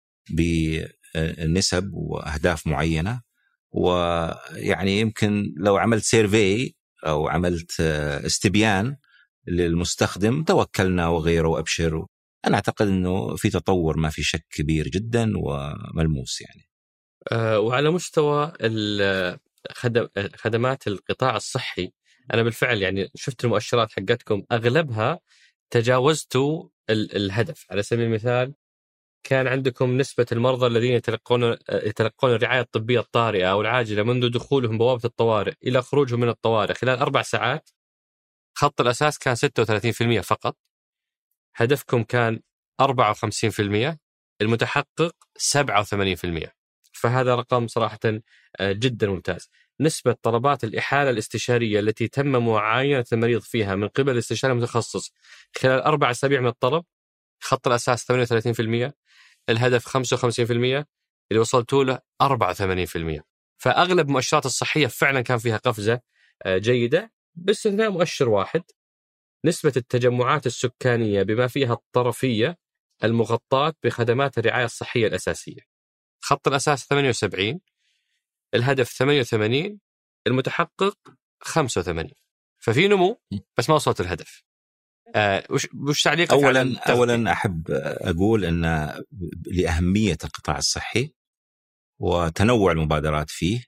بنسب وأهداف معينة، ويعني يمكن لو عملت سيرفي أو عملت استبيان للمستخدم توكلنا وغيره وأبشر، أنا أعتقد أنه في تطور ما في شك كبير جدا وملموس يعني. أه وعلى مستوى خدمات القطاع الصحي أنا بالفعل يعني شفت المؤشرات حقتكم أغلبها تجاوزتوا ال- الهدف. على سبيل المثال كان عندكم نسبة المرضى الذين يتلقون يتلقون الرعاية الطبية الطارئة أو العاجلة منذ دخولهم بوابة الطوارئ إلى خروجهم من الطوارئ خلال أربع ساعات، خط الأساس كان ستة وثلاثين بالمئة فقط، هدفكم كان أربعة وخمسين بالمئة، المتحقق سبعة وثمانين بالمئة. فهذا رقم صراحة جدا ممتاز. نسبة طلبات الإحالة الاستشارية التي تم معاينة المريض فيها من قبل الاستشاري المتخصص خلال أربع أسابيع من الطلب، خط الأساس ثمانية وثلاثين بالمئة، الهدف خمسة وخمسين بالمئة، اللي وصلتوا له أربعة وثمانين بالمئة. فأغلب المؤشرات الصحية فعلا كان فيها قفزة جيدة، باستثناء مؤشر واحد، نسبة التجمعات السكانية بما فيها الطرفية المغطاة بخدمات الرعاية الصحية الأساسية. خط الأساس ثمانية وسبعين، الهدف ثمانية وثمانين، المتحقق خمسة وثمانين. ففي نمو بس ما وصلت الهدف. آه وش, وش تعليقك؟ أولا أولا أحب أقول أن لأهمية القطاع الصحي وتنوع المبادرات فيه،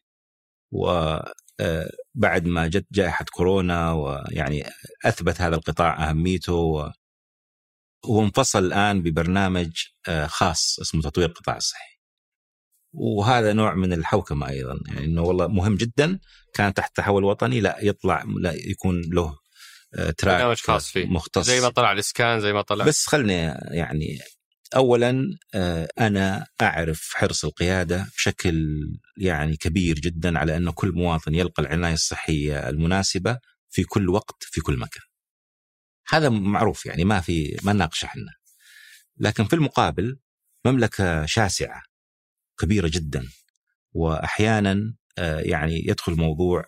وبعد ما جت جائحة كورونا ويعني أثبت هذا القطاع أهميته، وانفصل الآن ببرنامج خاص اسمه تطوير القطاع الصحي، وهذا نوع من الحوكمة أيضا، يعني إنه والله مهم جدا كان تحت تحول وطني، لا يطلع لا يكون له تراك خاص فيه مختص زي ما طلع الإسكان زي ما طلع. بس خلني يعني أولا أنا أعرف حرص القيادة بشكل يعني كبير جدا على أن كل مواطن يلقى العناية الصحية المناسبة في كل وقت في كل مكان. هذا معروف يعني ما في ما نناقش احنا. لكن في المقابل مملكة شاسعة كبيرة جدا، وأحيانا يعني يدخل موضوع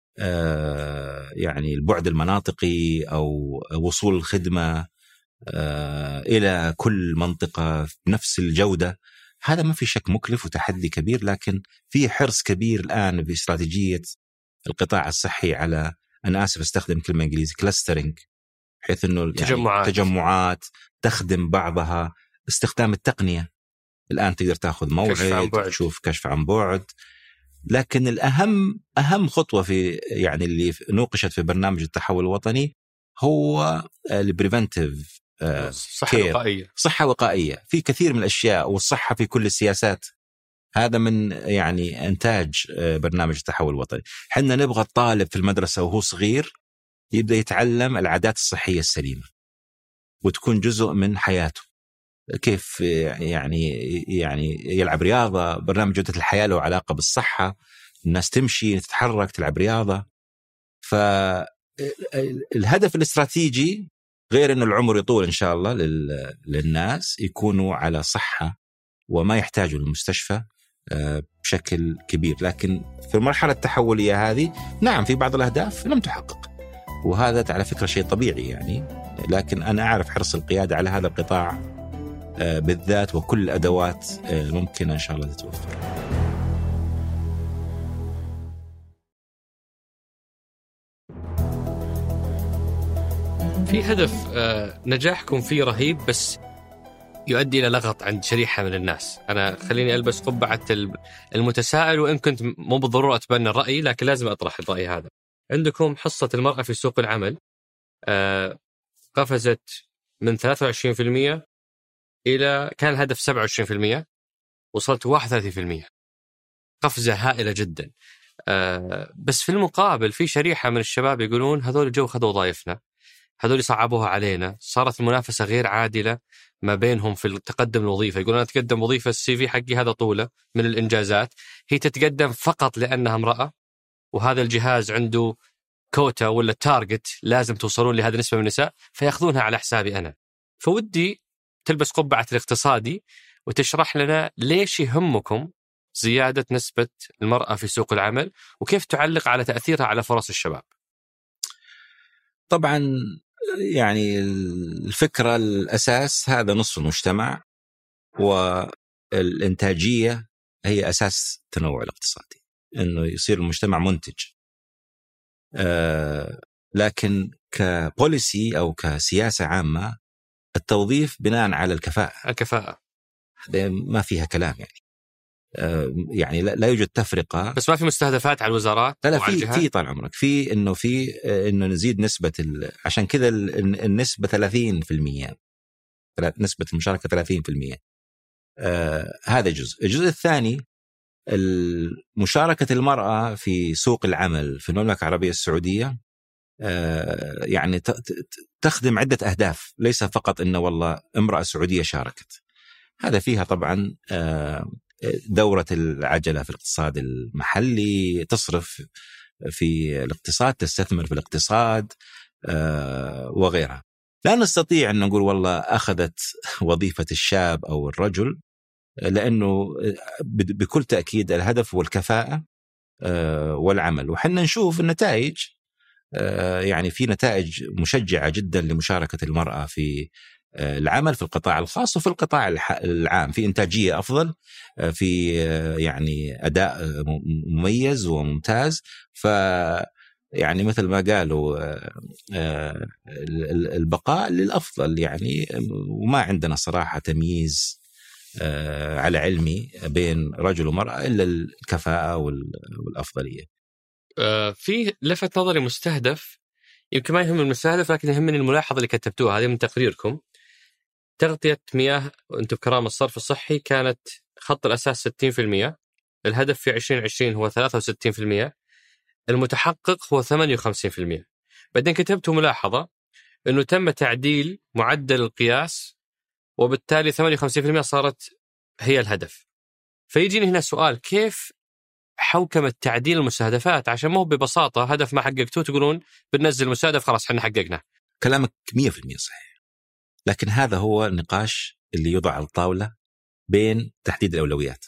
يعني البعد المناطقي أو وصول الخدمة إلى كل منطقة بنفس الجودة. هذا ما في شك مكلف وتحدي كبير، لكن في حرص كبير الآن باستراتيجية القطاع الصحي على، أنا آسف استخدم كلمة إنجليزي، كلاسترينج، بحيث أنه يعني تجمعات. تجمعات تخدم بعضها، استخدام التقنية. الآن تقدر تأخذ موعد، تشوف كشف عن بعد. لكن الأهم أهم خطوة في يعني اللي نوقشت في برنامج التحول الوطني هو البريفنتيف صحة وقائية. صحة وقائية في كثير من الأشياء، والصحة في كل السياسات. هذا من يعني إنتاج برنامج التحول الوطني. حنا نبغى الطالب في المدرسة وهو صغير يبدأ يتعلم العادات الصحية السليمة وتكون جزء من حياته. كيف يعني يعني يلعب رياضة، برنامج جودة الحياة له علاقة بالصحة، الناس تمشي تتحرك تلعب رياضة. فالهدف الاستراتيجي غير أن العمر يطول إن شاء الله للناس يكونوا على صحة وما يحتاجوا للمستشفى بشكل كبير. لكن في المرحلة التحولية هذه نعم في بعض الأهداف لم تحقق، وهذا على فكرة شيء طبيعي يعني. لكن أنا أعرف حرص القيادة على هذا القطاع بالذات، وكل الأدوات ممكن إن شاء الله تتوفر. في هدف نجاحكم فيه رهيب بس يؤدي إلى لغط عند شريحة من الناس. أنا خليني ألبس قبعة المتساءل، وإن كنت مو بالضرورة أتبنى الرأي لكن لازم أطرح الرأي هذا. عندكم حصة المرأة في سوق العمل قفزت من ثلاثة وعشرين بالمئة إلى كان الهدف سبعة وعشرين بالمئة، وصلت واحد وثلاثين بالمئة، قفزة هائلة جدا. بس في المقابل في شريحة من الشباب يقولون هذول جو خذوا وظائفنا، هذول صعبوها علينا، صارت المنافسة غير عادلة ما بينهم في التقدم الوظيفة. يقولون أنا أتقدم وظيفة السي في حقي هذا طولة من الإنجازات، هي تتقدم فقط لأنها امرأة، وهذا الجهاز عنده كوتا ولا تارجت لازم توصلون لهذه النسبة من النساء، فيأخذونها على حسابي أنا. فودي تلبس قبعة الاقتصادي وتشرح لنا ليش يهمكم زيادة نسبة المرأة في سوق العمل، وكيف تعلق على تأثيرها على فرص الشباب. طبعا يعني الفكرة الأساس هذا نصف المجتمع، والإنتاجية هي أساس التنوع الاقتصادي، إنه يصير المجتمع منتج. آه لكن كبوليسي أو كسياسة عامة التوظيف بناء على الكفاءة. الكفاءة ما فيها كلام يعني. يعني لا يوجد تفرقة. بس ما في مستهدفات على الوزارات؟ لا لا في في طال عمرك في إنه في إنه نزيد نسبة ال... عشان كذا النسبة ثلاثين بالمئة، نسبة المشاركة ثلاثين بالمئة. آه هذا جزء. الجزء الثاني مشاركة المرأة في سوق العمل في المملكة العربية السعودية، آه يعني تخدم عدة أهداف، ليس فقط إنه والله امرأة سعودية شاركت. هذا فيها طبعا آه دورة العجلة في الاقتصاد المحلي، تصرف في الاقتصاد، تستثمر في الاقتصاد آه وغيرها. لا نستطيع أن نقول والله أخذت وظيفة الشاب أو الرجل، لأنه بكل تأكيد الهدف هو الكفاءة والعمل. وحنا نشوف النتائج، يعني في نتائج مشجعة جدا لمشاركة المرأة في العمل في القطاع الخاص وفي القطاع العام، في إنتاجية أفضل، في يعني أداء مميز وممتاز. ف يعني مثل ما قالوا البقاء للأفضل يعني، وما عندنا صراحة تمييز على علمي بين رجل ومرأة إلا الكفاءة والأفضلية. في لفت نظري مستهدف، يمكن ما يهم المستهدف لكن يهمني الملاحظة اللي كتبتوها هذه من تقريركم. تغطية مياه وأنتم بكرام الصرف الصحي كانت خط الأساس ستين بالمئة، الهدف في عشرين عشرين هو ثلاثة وستين بالمئة، المتحقق هو ثمانية وخمسين بالمئة. بعدين كتبتوا ملاحظة أنه تم تعديل معدل القياس وبالتالي ثمانية وخمسين بالمئة صارت هي الهدف. فيجيني هنا سؤال، كيف حوكمة تعديل المستهدفات؟ عشان مو ببساطة هدف ما حققتوه تقولون بننزل المستهدف خلاص حنا حققنا. كلامك مية بالمئة صحيح، لكن هذا هو النقاش اللي يوضع على الطاولة بين تحديد الأولويات.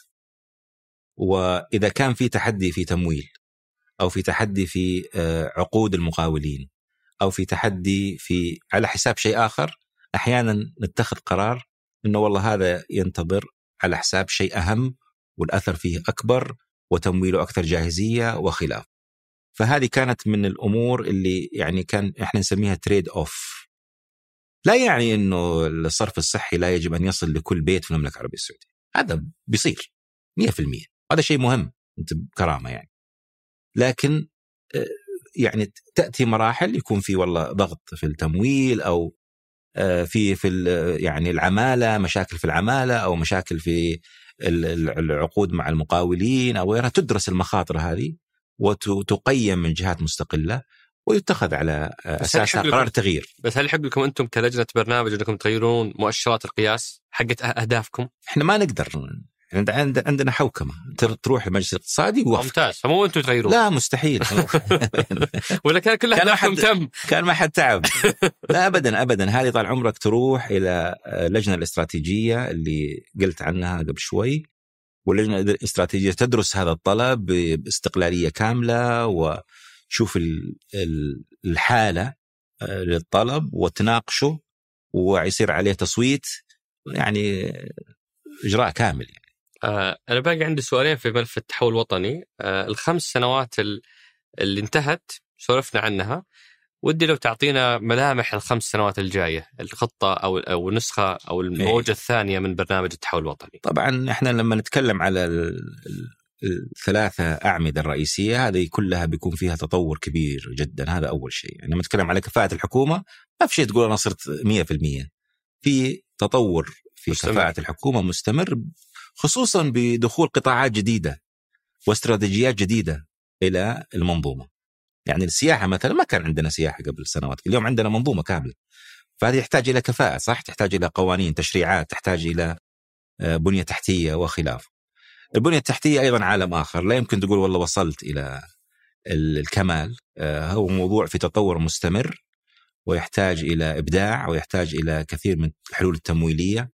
وإذا كان في تحدي في تمويل، أو في تحدي في عقود المقاولين، أو في تحدي في على حساب شيء آخر، أحيانا نتخذ قرار إنه والله هذا ينتظر على حساب شيء أهم والأثر فيه أكبر وتمويله أكثر جاهزية وخلاف. فهذه كانت من الأمور اللي يعني كان إحنا نسميها تريد أوف. لا يعني إنه الصرف الصحي لا يجب أن يصل لكل بيت في المملكة العربية السعودية، هذا بيصير مية في المية، هذا شيء مهم أنت بكرامة يعني. لكن يعني تأتي مراحل يكون في والله ضغط في التمويل، أو في في يعني العمالة، مشاكل في العمالة أو مشاكل في العقود مع المقاولين أو غيرها. تدرس المخاطر هذه وتقيم من جهات مستقلة ويتخذ على أساسها قرار تغيير. بس هل يحق لكم أنتم كلجنة برنامج أنكم تغيرون مؤشرات القياس حقت أهدافكم؟ إحنا ما نقدر، عندنا حوكمة تروح المجلس الاقتصادي ووفق. ممتاز، فمو أنتم تغيرون؟ لا مستحيل. ولا كان كل أهدافكم تم؟ كان ما حد تعب. لا أبدا أبدا، هذه طال عمرك تروح إلى اللجنة الاستراتيجية اللي قلت عنها قبل شوي، واللجنة الاستراتيجية تدرس هذا الطلب باستقلالية كاملة وشوف الحالة للطلب وتناقشه ويصير عليه تصويت، يعني إجراء كامل يعني. آه أنا باقي عندي سؤالين في ملف التحول الوطني. آه الخمس سنوات اللي انتهت سولفنا عنها، ودي لو تعطينا ملامح الخمس سنوات الجاية، الخطة أو أو نسخة أو الموجة الثانية من برنامج التحول الوطني. طبعا إحنا لما نتكلم على الثلاثة أعمدة الرئيسية هذه كلها بيكون فيها تطور كبير جدا. هذا أول شيء. يعني لما نتكلم على كفاءة الحكومة ما في شيء تقول أنا صرت مية في المية، في تطور في مستمر. كفاءة الحكومة مستمر، خصوصا بدخول قطاعات جديدة واستراتيجيات جديدة إلى المنظومة. يعني السياحة مثلا ما كان عندنا سياحة قبل سنوات، اليوم عندنا منظومة كاملة. فهذه يحتاج إلى كفاءة، صح، تحتاج إلى قوانين، تشريعات، تحتاج إلى بنية تحتية وخلاف. البنية التحتية أيضا عالم آخر، لا يمكن تقول والله وصلت إلى الكمال. هو موضوع في تطور مستمر ويحتاج إلى إبداع ويحتاج إلى كثير من الحلول التمويلية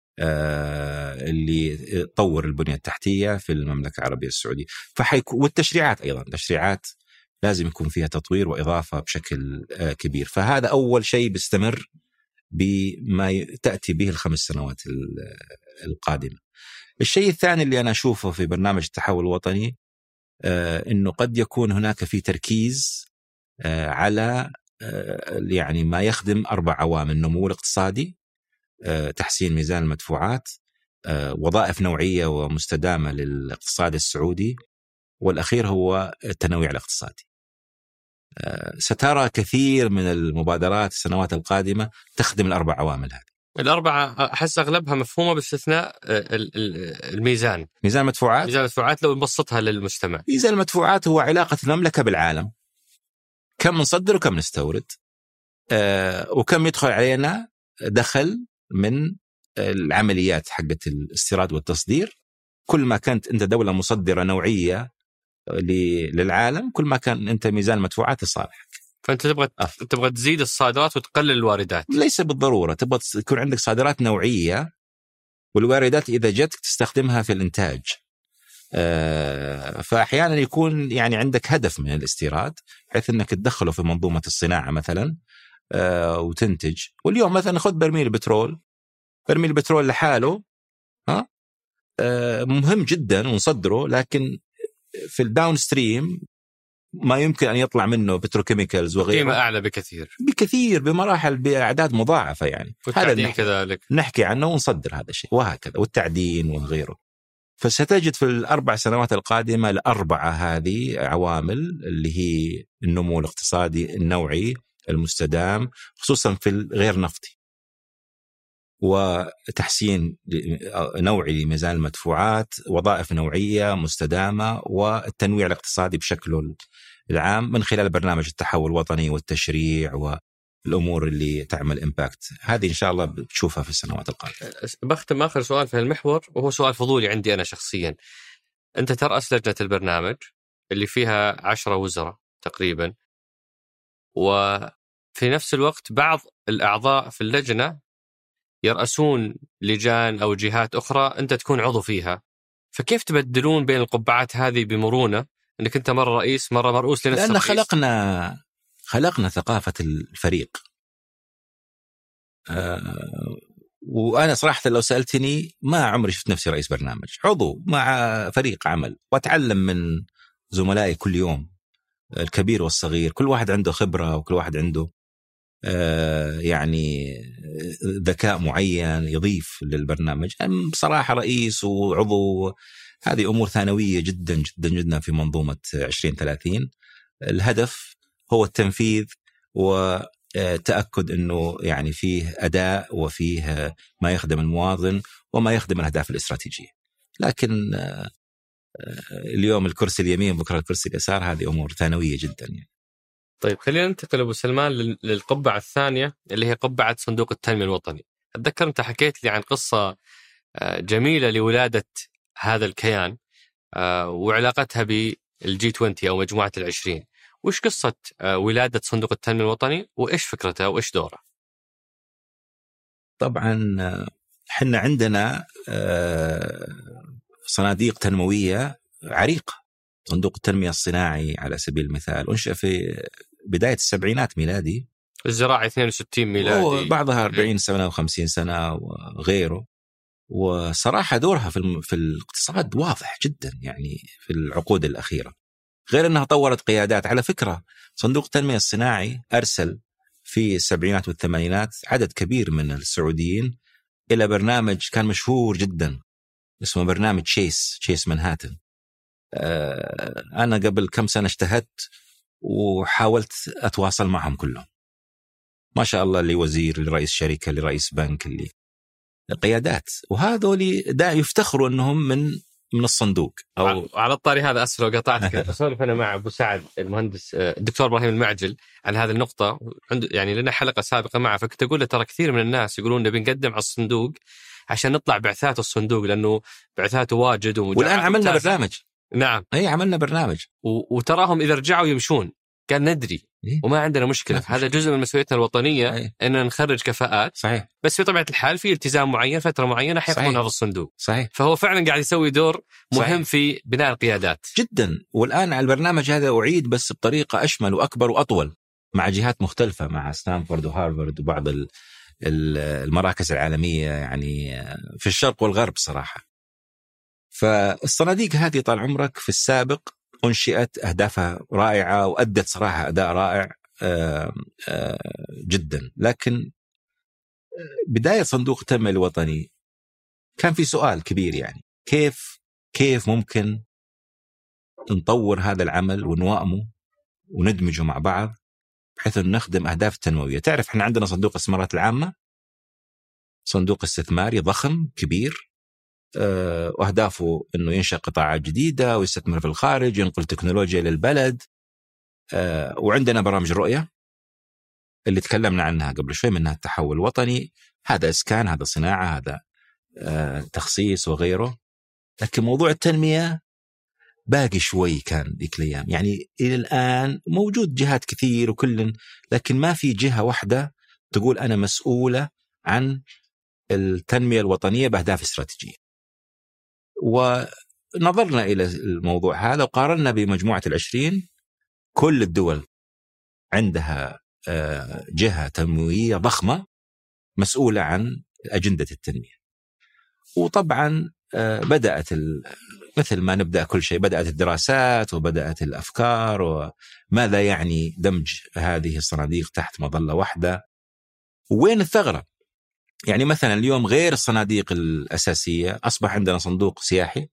اللي تطور البنية التحتية في المملكة العربية السعودية. فحيكون والتشريعات أيضا، تشريعات لازم يكون فيها تطوير وإضافة بشكل كبير. فهذا أول شيء بيستمر بما تأتي به الخمس سنوات القادمة. الشيء الثاني اللي أنا أشوفه في برنامج التحول الوطني أنه قد يكون هناك في تركيز على يعني ما يخدم أربع عوامل: النمو الاقتصادي، تحسين ميزان المدفوعات، وظائف نوعية ومستدامة للاقتصاد السعودي، والأخير هو التنويع الاقتصادي. سترى كثير من المبادرات السنوات القادمة تخدم الأربع عوامل هذه. الأربعة أحس أغلبها مفهومة باستثناء الميزان، ميزان المدفوعات. ميزان المدفوعات لو نبسطها للمستمع، ميزان المدفوعات هو علاقة المملكة بالعالم، كم نصدر وكم نستورد، آه وكم يدخل علينا دخل من العمليات حقت الاستيراد والتصدير. كل ما كانت أنت دولة مصدرة نوعية للعالم كل ما كان أنت ميزان المدفوعات لصالحك. فأنت تبغى أفضل. تبغى تزيد الصادرات وتقلل الواردات. ليس بالضرورة، تبغى يكون عندك صادرات نوعية والواردات إذا جتك تستخدمها في الإنتاج. آه فأحيانا يكون يعني عندك هدف من الاستيراد بحيث أنك تدخله في منظومة الصناعة مثلا آه وتنتج. واليوم مثلا خذ برميل البترول، برميل البترول لحاله ها آه مهم جدا ونصدره، لكن في الداون ستريم ما يمكن أن يطلع منه بتروكيميكالز وغيره قيمة أعلى بكثير بكثير بمراحل بأعداد مضاعفة يعني. والتعدين كذلك نحكي عنه ونصدر هذا الشيء وهكذا، والتعدين وغيره. فستجد في الأربع سنوات القادمة الأربعة هذه عوامل اللي هي النمو الاقتصادي النوعي المستدام خصوصا في الغير نفطي، وتحسين نوعي لميزان المدفوعات، وظائف نوعية مستدامة، والتنويع الاقتصادي بشكله العام من خلال برنامج التحول الوطني والتشريع والأمور اللي تعمل إمباكت. هذه إن شاء الله بتشوفها في السنوات القادمة. بختم آخر سؤال في المحور، وهو سؤال فضولي عندي أنا شخصيا. أنت ترأس لجنة البرنامج اللي فيها عشرة وزراء تقريبا، وفي نفس الوقت بعض الأعضاء في اللجنة يرأسون لجان أو جهات أخرى أنت تكون عضو فيها. فكيف تبدلون بين القبعات هذه بمرونة، أنك أنت مرة رئيس مرة مرؤوس لنفس لأن الرئيس؟ خلقنا خلقنا ثقافة الفريق. أه وأنا صراحة لو سألتني ما عمري شفت نفسي رئيس برنامج، عضو مع فريق عمل وأتعلم من زملائي كل يوم، الكبير والصغير، كل واحد عنده خبرة وكل واحد عنده أه يعني ذكاء معين يضيف للبرنامج. بصراحة رئيس وعضو هذه أمور ثانوية جدا جدا جدا في منظومة عشرين ثلاثين. الهدف هو التنفيذ وتأكد أنه يعني فيه أداء وفيه ما يخدم المواطن وما يخدم الأهداف الاستراتيجية. لكن اليوم الكرسي اليمين بكرة الكرسي اليسار، هذه أمور ثانوية جدا يعني. طيب خلينا ننتقل أبو سلمان للقبعة الثانية اللي هي قبعة صندوق التنمية الوطني. أتذكر أنت حكيت لي عن قصة جميلة لولادة هذا الكيان وعلاقتها بالجي عشرين أو مجموعة العشرين. وإيش قصة ولادة صندوق التنمية الوطني وإيش فكرته وإيش دوره؟ طبعا حنا عندنا صناديق تنموية عريقة. صندوق التنمية الصناعي على سبيل المثال أنشأ في بداية السبعينات ميلادي، الزراعة اثنين وستين ميلادي، وبعضها أربعين سنة وخمسين سنة وغيره. وصراحة دورها في في الاقتصاد واضح جدا يعني في العقود الأخيرة، غير أنها طورت قيادات. على فكرة صندوق التنمية الصناعي أرسل في السبعينات والثمانينات عدد كبير من السعوديين إلى برنامج كان مشهور جدا اسمه برنامج تشيس تشيس منهاتن. أنا قبل كم سنة اجتهدت وحاولت أتواصل معهم كلهم، ما شاء الله، اللي وزير، اللي رئيس شركة، اللي رئيس بنك، اللي قيادات، وهذول دا يفتخروا أنهم من من الصندوق. أو على الطاري هذا أسف لو قطعتك، أسولف أنا مع أبو سعد المهندس الدكتور إبراهيم المعجل عن هذه النقطة. عنده يعني لنا حلقة سابقة معه، فكنت أقول له ترى كثير من الناس يقولون نبي نقدم على الصندوق عشان نطلع بعثات الصندوق لأنه بعثاته واجد، والآن عملنا ممتازة. برنامج. نعم أي عملنا برنامج و... وتراهم إذا رجعوا يمشون قال ندري إيه؟ وما عندنا مشكلة. ما هذا جزء من مسؤوليتنا الوطنية أيه؟ أننا نخرج كفاءات. صحيح. بس في طبيعة الحال في التزام معين فترة معينة حيقومون هذا الصندوق. صحيح. فهو فعلا قاعد يسوي دور مهم صحيح. في بناء القيادات جدا. والآن على البرنامج هذا أعيد بس بطريقة أشمل وأكبر وأطول مع جهات مختلفة، مع ستانفورد وهارفارد وبعض المراكز العالمية يعني في الشرق والغرب صراحة. فالصناديق هذه طال عمرك في السابق أنشئت، أهدافها رائعة وأدت صراحة أداء رائع جدا. لكن بداية صندوق التنمية الوطني كان في سؤال كبير يعني كيف كيف ممكن نطور هذا العمل ونوائمه وندمجه مع بعض بحيث أن نخدم أهداف تنموية. تعرف احنا عندنا صندوق الاستثمارات العامة، صندوق استثماري ضخم كبير، وأهدافه أنه ينشأ قطاعات جديدة ويستثمر في الخارج، ينقل تكنولوجيا للبلد. وعندنا برامج رؤية اللي تكلمنا عنها قبل شوي، منها التحول الوطني، هذا إسكان، هذا صناعة، هذا تخصيص وغيره. لكن موضوع التنمية باقي شوي كان ذيك الأيام، يعني إلى الآن موجود جهات كثير وكل، لكن ما في جهة واحدة تقول أنا مسؤولة عن التنمية الوطنية بأهداف استراتيجية. ونظرنا إلى الموضوع هذا وقارنا بمجموعة العشرين، كل الدول عندها جهة تنموية ضخمة مسؤولة عن أجندة التنمية. وطبعا بدأت مثل ما نبدأ كل شيء، بدأت الدراسات وبدأت الأفكار وماذا يعني دمج هذه الصناديق تحت مظلة واحدة. وين الثغرة؟ يعني مثلا اليوم غير الصناديق الأساسية أصبح عندنا صندوق سياحي،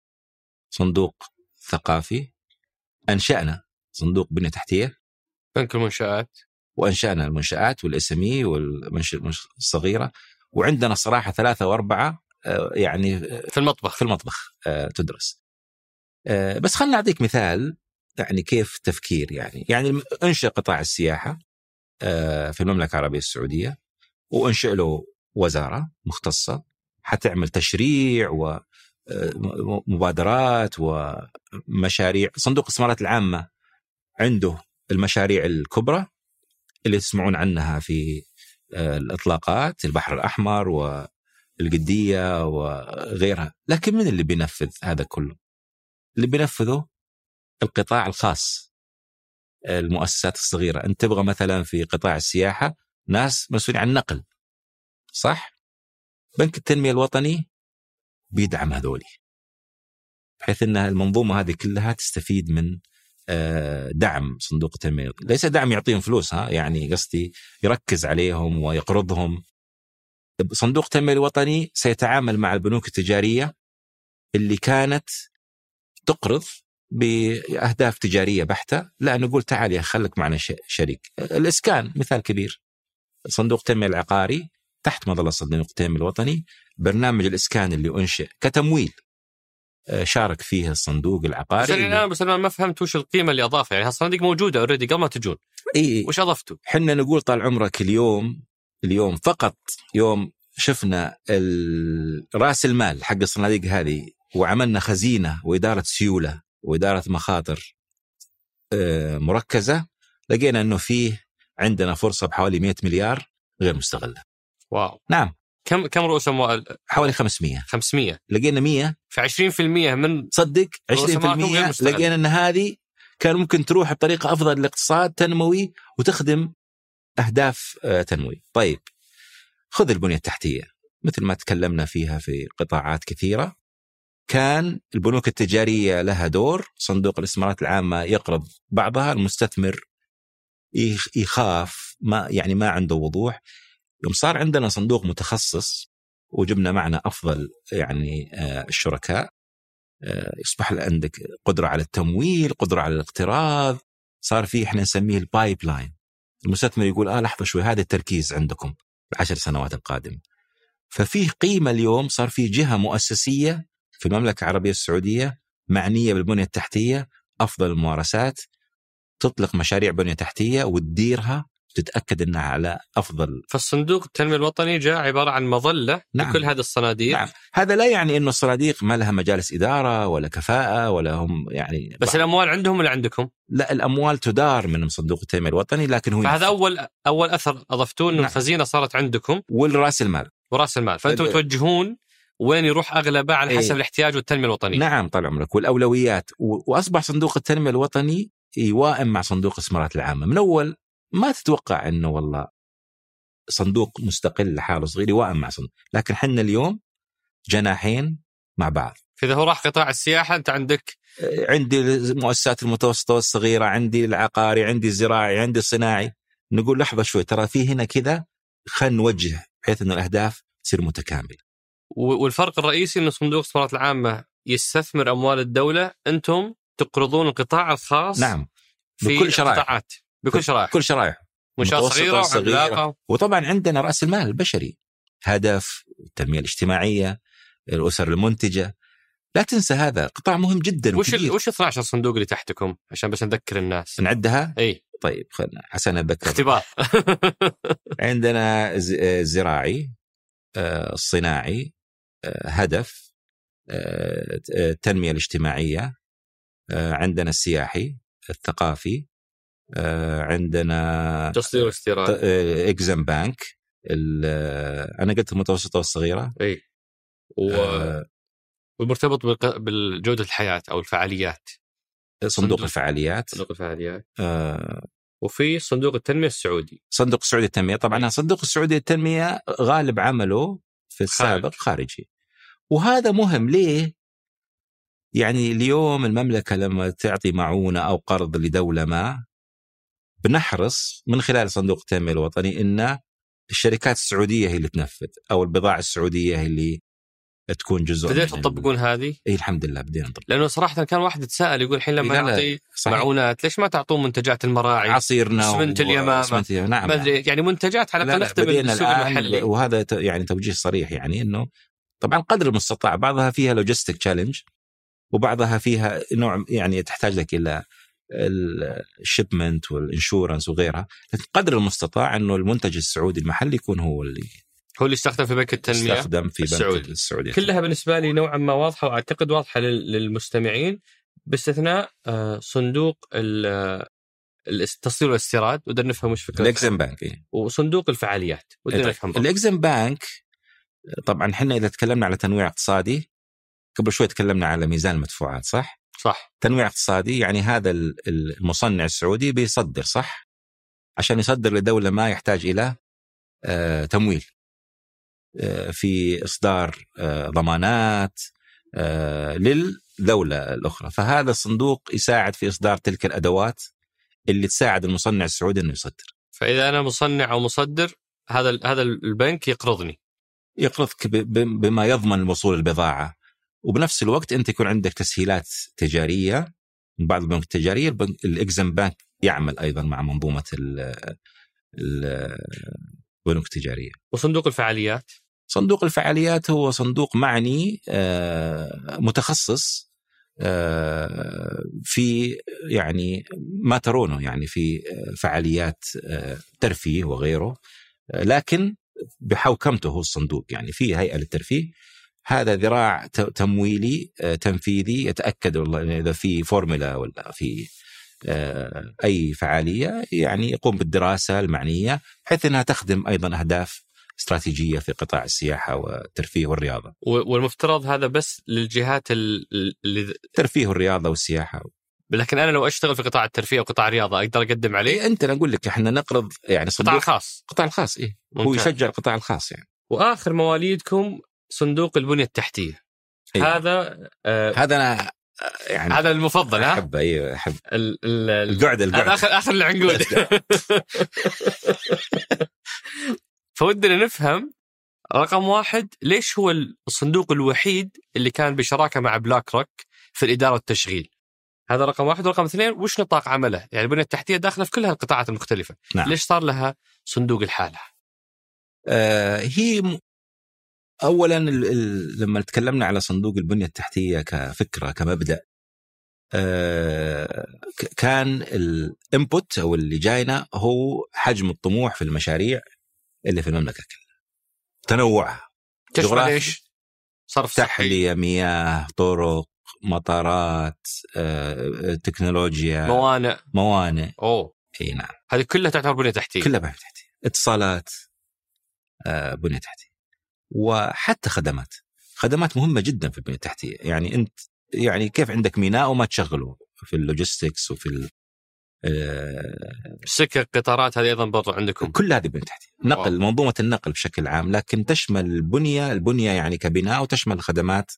صندوق ثقافي، أنشأنا صندوق بنية تحتية، بنك المنشآت، وأنشأنا المنشآت والإسمي والمنشأة الصغيرة. وعندنا صراحة ثلاثة وأربعة يعني في المطبخ في المطبخ تدرس. بس خلنا نعطيك مثال يعني كيف تفكير. يعني يعني انشأ قطاع السياحة في المملكة العربية السعودية، وانشأ له وزارة مختصة حتعمل تشريع ومبادرات ومشاريع. صندوق الاستثمارات العامة عنده المشاريع الكبرى اللي تسمعون عنها في الإطلاقات، البحر الأحمر والقدية وغيرها. لكن من اللي بينفذ هذا كله؟ اللي بينفذه القطاع الخاص، المؤسسات الصغيرة. أنت تبغى مثلا في قطاع السياحة ناس مسؤولين عن النقل، صح؟ بنك التنمية الوطني بيدعم هذولي بحيث أن المنظومة هذه كلها تستفيد من دعم صندوق التنمية. ليس دعم يعطيهم فلوس، ها يعني قصدي يركز عليهم ويقرضهم. صندوق التنمية الوطني سيتعامل مع البنوك التجارية اللي كانت تقرض بأهداف تجارية بحتة، لا نقول تعال يا خلك معنا شريك. الإسكان مثال كبير، صندوق التنمية العقاري تحت مظلة صندوق التنمية الوطني، برنامج الإسكان اللي أنشئ كتمويل شارك فيه الصندوق العقاري. بس أنا بس أنا ما فهمت وش القيمة اللي أضافها، يعني هالصناديق موجودة أوريدي قبل ما تجون. إيه وش أضفتوا؟ حنا نقول طال عمرك اليوم اليوم فقط يوم شفنا رأس المال حق الصناديق هذه وعملنا خزينة وإدارة سيولة وإدارة مخاطر مركزة، لقينا أنه فيه عندنا فرصة بحوالي مئة مليار غير مستغلة. واو. نعم. كم كم رؤوس أموال؟ حوالي خمسمية. خمسمية. لقينا مية. في عشرين في المية من صدق عشرين في المية لقينا أن هذه كان ممكن تروح بطريقة أفضل للاقتصاد تنموي وتخدم أهداف تنموي. طيب خذ البنية التحتية مثل ما تكلمنا فيها في قطاعات كثيرة، كان البنوك التجارية لها دور، صندوق الاستثمارات العامة يقرض بعضها، المستثمر يخاف ما يعني ما عنده وضوح. يوم صار عندنا صندوق متخصص وجبنا معنا أفضل يعني الشركاء، يصبح عندك قدرة على التمويل، قدرة على الاقتراض، صار فيه احنا نسميه البايب لاين. المستثمر يقول آه لحظة شوي، هذا التركيز عندكم العشر سنوات القادمة. ففيه قيمة اليوم، صار فيه جهة مؤسسية في المملكة العربية السعودية معنية بالبنية التحتية، أفضل الممارسات، تطلق مشاريع بنية تحتية وتديرها، تتأكد أنها على أفضل. فالصندوق التنمية الوطني جاء عبارة عن مظلة. نعم. لكل هذه الصناديق. نعم. هذا لا يعني أنه الصناديق ما لها مجالس إدارة ولا كفاءة ولا هم يعني. بس الأموال عندهم ولا عندكم؟ لا، الأموال تدار من صندوق التنمية الوطني، لكن هو فهذا أول أول أثر أضفتون. نعم. الخزينة صارت عندكم والرأس المال ورأس المال، فأنتم ف... توجهون وين يروح أغلبه على حسب ايه. الاحتياج والتنمية الوطنية. نعم طال عمرك، والأولويات. و... وأصبح صندوق التنمية الوطني يوائم مع صندوق الاستثمارات العامة. من أول ما تتوقع أنه والله صندوق مستقل لحاله صغير يوائم مع صندوق، لكن حنا اليوم جناحين مع بعض. فإذا هو راح قطاع السياحة أنت عندك، عندي المؤسسات المتوسطة والصغيرة، عندي العقاري، عندي الزراعي، عندي الصناعي. نقول لحظة شوي، ترى في هنا كذا، خلينا نوجه بحيث أن الأهداف تصير متكاملة. والفرق الرئيسي أن صندوق الاستثمارات العامة يستثمر أموال الدولة، أنتم تقرضون القطاع الخاص. نعم، في بكل شرائح، القطاعات بكل شرائح كل شرائح منشآت صغيرة وعملاقة. وطبعا عندنا رأس المال البشري، هدف التنمية الاجتماعية، الأسر المنتجة، لا تنسى هذا قطاع مهم جدا. وش ال وش اثنا عشر صندوق اللي تحتكم عشان بس نذكر الناس نعدها؟ اي طيب خلنا عشان أذكر. اختبار. عندنا الزراعي، الصناعي، هدف، التنمية الاجتماعية، عندنا السياحي، الثقافي، عندنا تصدير واستيراد، إكزم بانك، أنا قلت المتوسطة والصغيرة. اي و... آه والمرتبط بالجودة الحياة أو الفعاليات، صندوق, صندوق الفعاليات صندوق الفعاليات آه وفي صندوق التنمية السعودي. صندوق السعودي التنمية طبعا. صندوق السعودي التنمية غالب عمله في السابق خارج. خارجي، وهذا مهم ليه؟ يعني اليوم المملكة لما تعطي معونة أو قرض لدولة ما، بنحرص من خلال صندوق التنمية الوطني إن الشركات السعودية هي اللي تنفذ، أو البضاعة السعودية هي اللي تكون جزء. بديتوا تطبقون هذه؟ اي الحمد لله بدينا نطبق. لانه صراحه كان واحد يتساءل يقول الحين لما نعطي معونات ليش ما تعطون منتجات المراعي، عصيرنا اسمنت اليمامه، نعم ما ادري يعني منتجات على الاقل نختبر السوق المحلي. وهذا يعني توجيه صريح، يعني انه طبعا قدر المستطاع بعضها فيها لوجيستيك تشالنج، وبعضها فيها نوع يعني تحتاج لك الى الشيبمنت والانشورنس وغيرها، لكن قدر المستطاع انه المنتج السعودي المحلي يكون هو اللي هو اللي يستخدم في بنك التنمية يستخدم في السعودي. بنك السعودي. كلها بالنسبة لي نوعا ما واضحة، وأعتقد واضحة للمستمعين، باستثناء صندوق التصدير والاستيراد ودنا نفهم وش فكرة الإكزم بانك، إيه؟ وصندوق الفعاليات ودنا نفهم. الإكزم بانك طبعا حنا إذا تكلمنا على تنويع اقتصادي، قبل شوي تكلمنا على ميزان المدفوعات، صح؟ صح. تنويع اقتصادي يعني هذا المصنع السعودي بيصدر، صح؟ عشان يصدر لدولة ما يحتاج إلى آه تمويل آه في إصدار آه ضمانات آه للدولة الأخرى، فهذا الصندوق يساعد في إصدار تلك الأدوات اللي تساعد المصنع السعودي إنه يصدر. فإذا أنا مصنع أو مصدر، هذا هذا البنك يقرضني، يقرضك بما يضمن وصول البضاعة، وبنفس الوقت أنت يكون عندك تسهيلات تجارية من بعض البنوك التجارية. الإكزم بانك يعمل أيضا مع منظومة البنوك التجارية. وصندوق الفعاليات؟ صندوق الفعاليات هو صندوق معني متخصص في يعني ما ترونه يعني في فعاليات ترفيه وغيره، لكن بحوكمته هو الصندوق، يعني في هيئة للترفيه، هذا ذراع تمويلي تنفيذي يتأكد والله إذا في فورمولا ولا في أي فعالية، يعني يقوم بالدراسة المعنية بحيث أنها تخدم أيضا أهداف استراتيجية في قطاع السياحة والترفيه والرياضة. والمفترض هذا بس للجهات اللي الترفيه والرياضة والسياحة. لكن أنا لو أشتغل في قطاع الترفيه وقطاع الرياضة أقدر أقدم عليه؟ إيه أنت، أنا أقول لك إحنا نقرض يعني قطاع الخاص. قطاع الخاص إيه هو يشجع القطاع الخاص يعني. وآخر مواليدكم صندوق البنية التحتية. إيه؟ هذا آه هذا أنا يعني هذا المفضل. ها أحب أيه أحب ال ال القعدة القعدة آخر آخر العنقود. فودنا نفهم رقم واحد، ليش هو الصندوق الوحيد اللي كان بشراكة مع بلاك روك في الإدارة والتشغيل؟ هذا رقم واحد. ورقم اثنين، وش نطاق عمله؟ يعني البنية التحتية داخلة في كل هالقطاعات المختلفة. نعم. ليش صار لها صندوق الحالة؟ آه هي م... أولا ال... ال... لما تكلمنا على صندوق البنية التحتية كفكرة كمبدأ، آه ك... كان الانبوت أو اللي جاينا هو حجم الطموح في المشاريع اللي في المملكة كلها، تنوعها، تشمل إيش؟ صرف تحلية، مياه، طرق، مطارات، آه، تكنولوجيا، موانئ موانئ أوه اي نعم، هذه كلها تعتبر بنية تحتية. كلها بنية تحتية، اتصالات، آه، بنية تحتية، وحتى خدمات خدمات مهمة جدا في البنية التحتية. يعني أنت يعني كيف عندك ميناء وما تشغله في اللوجيستكس وفي ال سكك، قطارات، هذه أيضا برضو عندكم. كل هذه بنية تحتية، نقل، أوه. منظومة النقل بشكل عام، لكن تشمل البنية البنية يعني كبناء، وتشمل الخدمات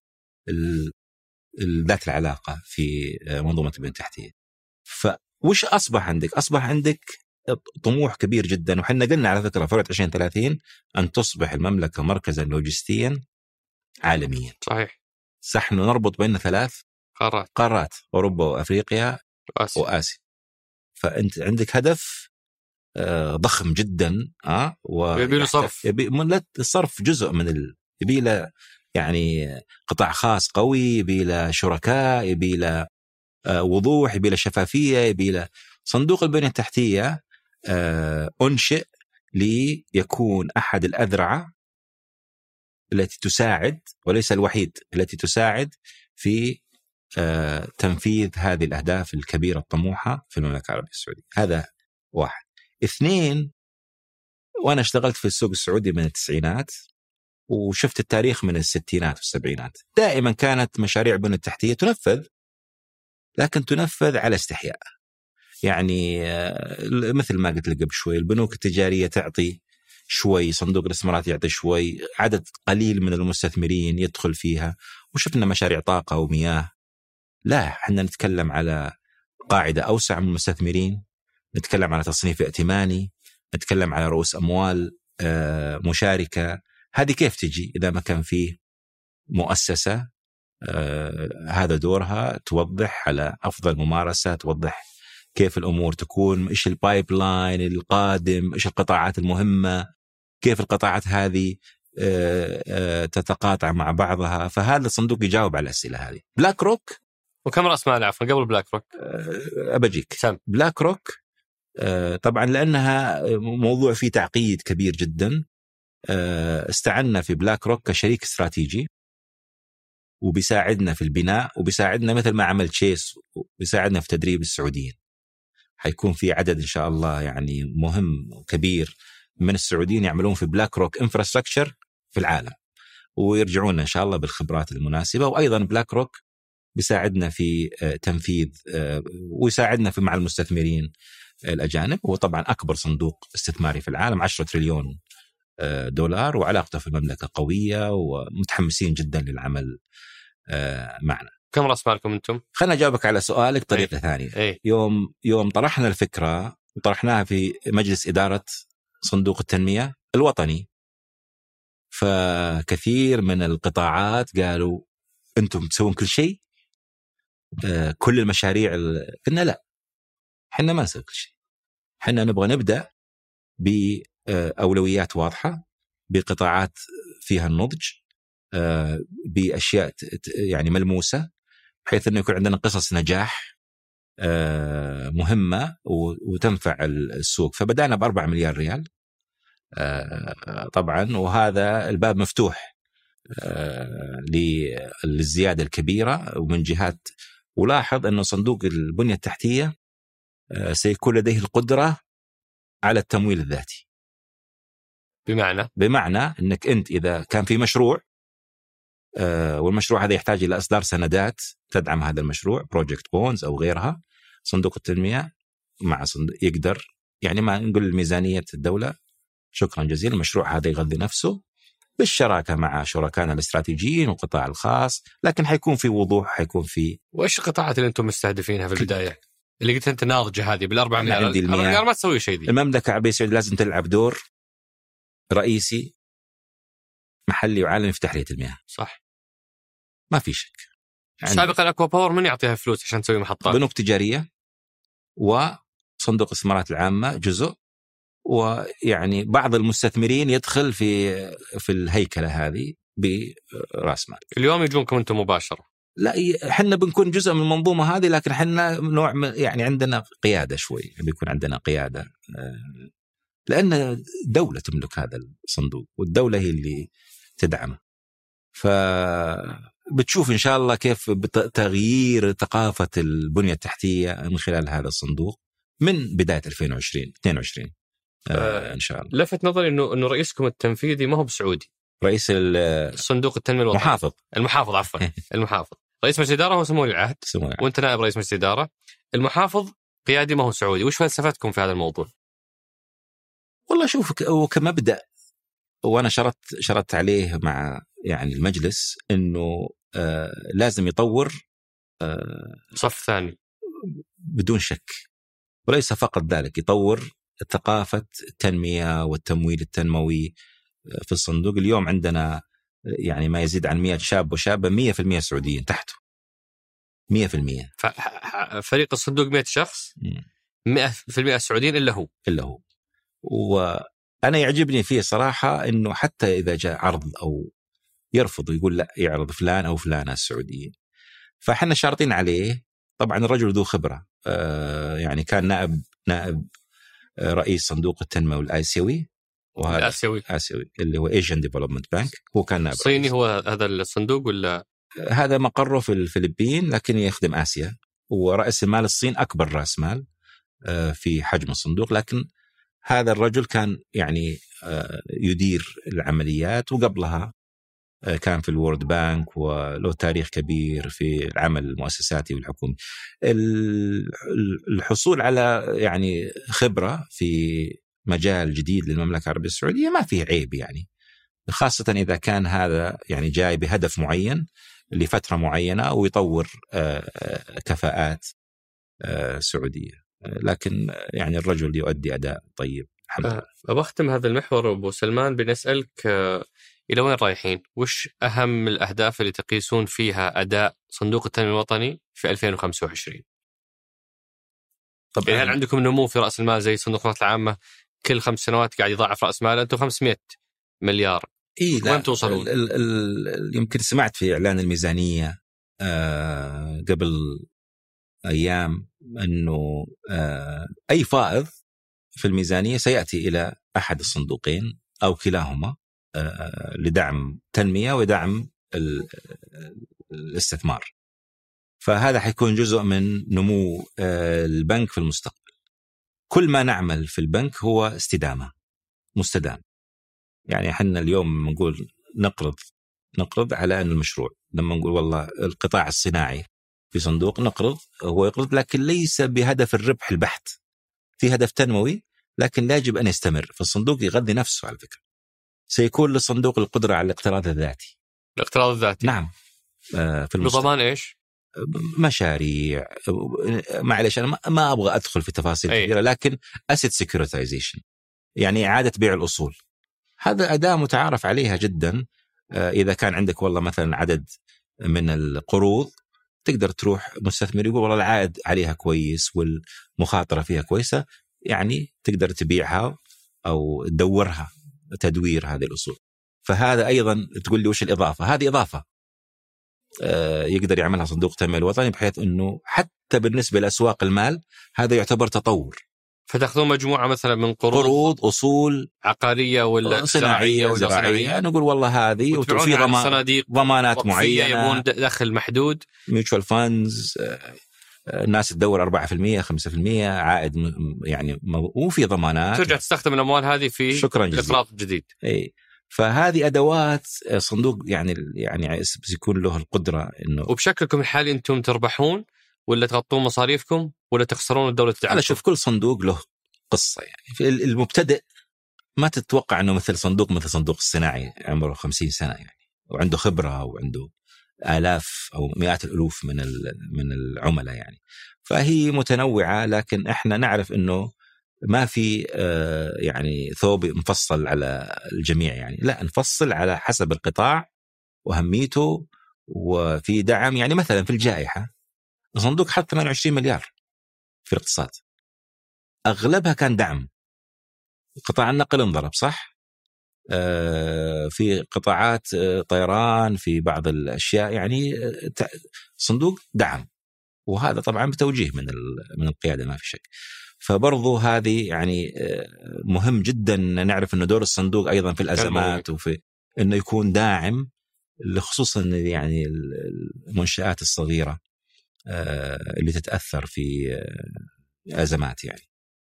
ذات العلاقة في منظومة البنية التحتية. فوش أصبح عندك؟ أصبح عندك طموح كبير جدا، وحنا قلنا على فكرة في عشرين ثلاثين أن تصبح المملكة مركزا لوجستيا عالميا. صحيح. نحن نربط بين ثلاث قارات قارات أوروبا وأفريقيا وآسيا. وآسيا. فأنت عندك هدف ضخم جدا أه ويبي له صرف. يبي لا الصرف جزء من ال... يبي له يعني قطاع خاص قوي، يبي له شركاء، يبي له وضوح، يبي له شفافية، يبي له صندوق البنية التحتية أنشئ ليكون أحد الأذرع التي تساعد وليس الوحيد التي تساعد في تنفيذ هذه الأهداف الكبيرة الطموحة في المملكة العربية السعودية. هذا واحد. اثنين، وأنا اشتغلت في السوق السعودي من التسعينات وشفت التاريخ من الستينات والسبعينات، دائما كانت مشاريع البنية التحتية تنفذ، لكن تنفذ على استحياء. يعني مثل ما قلت لك قبل شوي، البنوك التجارية تعطي شوي، صندوق الاستثمارات يعطي شوي، عدد قليل من المستثمرين يدخل فيها. وشفنا مشاريع طاقة ومياه. لا، احنا نتكلم على قاعدة أوسع من المستثمرين، نتكلم على تصنيف ائتماني، نتكلم على رؤوس أموال مشاركة. هذه كيف تجي إذا ما كان فيه مؤسسة هذا دورها توضح على أفضل ممارسة، توضح كيف الأمور تكون، إيش البايب لاين القادم، إيش القطاعات المهمة، كيف القطاعات هذه تتقاطع مع بعضها. فهذا الصندوق يجاوب على الأسئلة هذه. بلاك روك، وكم رأس مال عفوا قبل بلاك روك؟ أبجيك سم. بلاك روك طبعا لأنها موضوع فيه تعقيد كبير جدا، استعنا في بلاك روك كشريك استراتيجي، وبيساعدنا في البناء، وبيساعدنا مثل ما عمل تشيس، وبيساعدنا في تدريب السعوديين. حيكون في عدد إن شاء الله يعني مهم وكبير من السعوديين يعملون في بلاك روك انفراستراكشر في العالم، ويرجعون إن شاء الله بالخبرات المناسبة. وأيضا بلاك روك بيساعدنا في تنفيذ، ويساعدنا في مع المستثمرين الأجانب. هو طبعا أكبر صندوق استثماري في العالم، عشرة تريليون دولار، وعلاقته في المملكة قوية، ومتحمسين جدا للعمل معنا. كم رأس مالكم أنتم؟ خلنا أجاوبك على سؤالك بطريقة ايه؟ ثانية. ايه؟ يوم يوم طرحنا الفكرة وطرحناها في مجلس إدارة صندوق التنمية الوطني، فكثير من القطاعات قالوا أنتم تسوون كل شيء، كل المشاريع. قلنا لا، حنا ما نسوي كل شيء، حنا نبغى نبدأ بأولويات واضحة، بقطاعات فيها النضج، بأشياء يعني ملموسة، بحيث أنه يكون عندنا قصص نجاح مهمة وتنفع السوق. فبدأنا بأربع مليار ريال طبعا، وهذا الباب مفتوح للزيادة الكبيرة ومن جهات. ولاحظ أنه صندوق البنية التحتية سيكون لديه القدرة على التمويل الذاتي. بمعنى بمعنى أنك أنت إذا كان في مشروع والمشروع هذا يحتاج إلى إصدار سندات تدعم هذا المشروع، بروجكت بونز أو غيرها، صندوق التنمية مع صندوق يقدر يعني ما نقول ميزانية الدولة شكرا جزيلا، المشروع هذا يغذي نفسه بالشراكة مع شركائنا الاستراتيجيين والقطاع الخاص، لكن حيكون في وضوح، حيكون في. وإيش القطاعات اللي أنتم مستهدفينها في البداية اللي قلت أنت ناضجة هذه بالأربع مليار؟ ما تسوي شيء دي. المملكة العربية السعودية لازم تلعب دور رئيسي محلي وعالمي في تحلية المياه. صح، ما في شك. سابقا أكوا باور من يعطيها فلوس عشان تسوي محطات؟ بنوك تجارية وصندوق الاستثمارات العامة جزء، ويعني بعض المستثمرين يدخل في في الهيكلة هذه براس مال. اليوم يجونكم أنتم مباشرة؟ لا، احنا بنكون جزء من المنظومة هذه، لكن احنا نوع من يعني عندنا قيادة شوي، بيكون عندنا قيادة لأن دولة تملك هذا الصندوق، والدولة هي اللي تدعمه. فبتشوف إن شاء الله كيف تغيير ثقافة البنية التحتية من خلال هذا الصندوق من بداية ألفين وعشرين اثنين وعشرين آه إن شاء الله. لفت نظري إنه إنه رئيسكم التنفيذي ما هو بسعودي، رئيس الصندوق التنمية الوطني، المحافظ المحافظ عفوا المحافظ. رئيس مجلس الإدارة هو سمو العهد، وأنت نائب رئيس مجلس الإدارة. المحافظ قيادي ما هو سعودي. وش فلسفتكم في هذا الموضوع؟ والله شوف، وكمبدأ وأنا شرطت شرطت عليه مع يعني المجلس إنه آه لازم يطور آه صف ثاني بدون شك، وليس فقط ذلك، يطور ثقافة التنمية والتمويل التنموي في الصندوق. اليوم عندنا يعني ما يزيد عن مئة شاب وشابة مئة بالمئة سعوديين تحته مئة بالمئة. فريق الصندوق مئة شخص مئة بالمئة سعوديين إلا هو إلا هو. وأنا يعجبني فيه صراحة إنه حتى إذا جاء عرض أو يرفض يقول لا يعرض فلان أو فلانة السعوديين. فحنا شارطين عليه. طبعا الرجل ذو خبرة، آه يعني كان نائب نائب رئيس صندوق التنمية الآسيوي، وهذا الآسيوي آسيوي اللي هو Asian Development Bank. هو كان نائب صيني رئيس. هو هذا الصندوق ولا هذا مقره في الفلبين لكن يخدم آسيا، ورأس المال الصين أكبر رأس مال في حجم الصندوق، لكن هذا الرجل كان يعني يدير العمليات، وقبلها كان في الورد بانك وله تاريخ كبير في العمل المؤسساتي والحكومي. الحصول على يعني خبرة في مجال جديد للمملكة العربية السعودية ما فيه عيب يعني، خاصة إذا كان هذا يعني جاي بهدف معين لفترة معينة ويطور كفاءات سعودية. لكن يعني الرجل يؤدي أداء طيب الحمد لله. أبغى أختم هذا المحور أبو سلمان بنسألك إلى وين رايحين؟ وش أهم الأهداف اللي تقيسون فيها أداء صندوق التنمية الوطني في ألفين وخمسة وعشرين؟ طبعا يعني هل عندكم نمو في رأس المال زي صندوق الخدمات العامة كل خمس سنوات قاعد يضاعف رأس ماله؟ أنتم خمسمئة مليار، إيه وين توصلون؟ ال ال ال يمكن سمعت في إعلان الميزانية آه قبل أيام أنه آه أي فائض في الميزانية سيأتي إلى أحد الصندوقين أو كلاهما آه لدعم تنمية ودعم الاستثمار. فهذا حيكون جزء من نمو آه البنك في المستقبل. كل ما نعمل في البنك هو استدامة مستدام. يعني حنا اليوم نقول نقرض نقرض على أن المشروع، لما نقول والله القطاع الصناعي في صندوق نقرض، هو يقرض لكن ليس بهدف الربح البحت، في هدف تنموي لكن لا يجب أن يستمر. فالصندوق يغذي نفسه على فكرة. سيكون للصندوق القدرة على الاقتراض الذاتي. الاقتراض الذاتي نعم. آه في المستقبل. بضمان إيش؟ مشاريع. معلش أنا ما أبغى أدخل في تفاصيل أي. كثيرة، لكن asset securitization يعني إعادة بيع الأصول. هذا أداة متعارف عليها جدا. إذا كان عندك والله مثلا عدد من القروض تقدر تروح مستثمر يقول والله العائد عليها كويس والمخاطرة فيها كويسة، يعني تقدر تبيعها أو تدورها تدوير هذه الأصول. فهذا أيضا تقول لي وش الإضافة؟ هذه إضافة يقدر يعملها صندوق التنمية الوطني، بحيث أنه حتى بالنسبة لأسواق المال هذا يعتبر تطور. فتأخذون مجموعة مثلا من قروض, قروض أصول عقارية ولا صناعية ولا زراعية، نقول والله هذه وفي ضمان ضمانات معينة، يبون دخل محدود، ميوتشوال فاندز، الناس تدور أربعة بالمئة خمسة بالمئة عائد يعني، وفي ضمانات ترجع تستخدم الأموال هذه في شكرا الإقراض الجديد. أي فهذه أدوات صندوق يعني يعني يكون له القدرة إنه. وبشكلكم الحالي أنتم تربحون ولا تغطون مصاريفكم ولا تخسرون الدولة تدعمكم؟ أنا شوف كل صندوق له قصة يعني. في المبتدئ ما تتوقع أنه مثل صندوق مثل صندوق الصناعي عمره خمسين سنة يعني، وعنده خبرة وعنده آلاف أو مئات الألوف من من العملاء يعني. فهي متنوعة، لكن إحنا نعرف أنه ما في يعني ثوب مفصل على الجميع يعني، لا نفصل على حسب القطاع وأهميته وفي دعم. يعني مثلا في الجائحة الصندوق حط ثمانية وعشرين مليار في الاقتصاد، أغلبها كان دعم. قطاع النقل انضرب صح، في قطاعات طيران، في بعض الأشياء يعني صندوق دعم، وهذا طبعا بتوجيه من من القيادة ما في شك. فبرضو هذه يعني مهم جدا نعرف أنه دور الصندوق أيضا في الأزمات وفي أنه يكون داعم، خصوصا يعني المنشآت الصغيرة اللي تتأثر في أزمات يعني.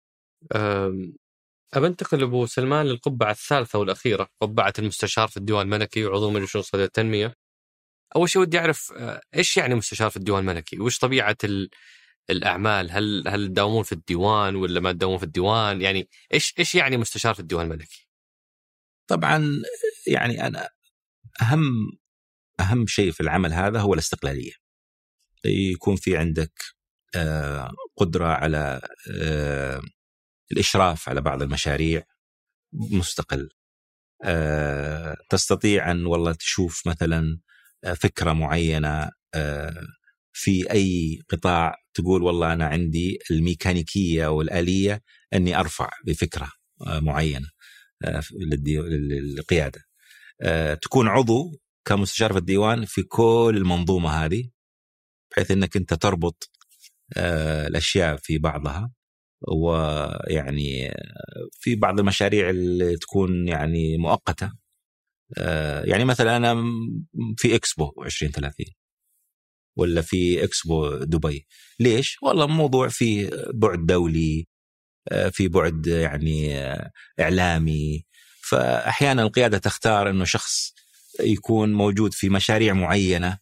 أبنتقل أبو سلمان للقبعة الثالثة والأخيرة، قبعة المستشار في الديوان الملكي وعضو مجلس شؤون الاقتصادية والتنمية. أول شيء ودي أعرف إيش يعني مستشار في الديوان الملكي؟ وإيش طبيعة الأعمال؟ هل هل تداومون في الديوان ولا ما تداومون في الديوان؟ يعني إيش إيش يعني مستشار في الديوان الملكي؟ طبعا يعني أنا أهم أهم شيء في العمل هذا هو الاستقلالية. يكون في عندك قدرة على الإشراف على بعض المشاريع، مستقل. آه، تستطيع أن والله تشوف مثلا فكرة معينة آه، في أي قطاع، تقول والله أنا عندي الميكانيكية والآلية أني أرفع بفكرة آه، معينة آه، للقيادة. آه، تكون عضو كمستشار في الديوان في كل المنظومة هذه، بحيث أنك أنت تربط آه، الأشياء في بعضها. ويعني في بعض المشاريع اللي تكون يعني مؤقتة، يعني مثلا أنا في إكسبو عشرين ثلاثين ولا في إكسبو دبي، ليش؟ والله موضوع في بعد دولي، في بعد يعني إعلامي، فأحيانا القيادة تختار أنه شخص يكون موجود في مشاريع معينة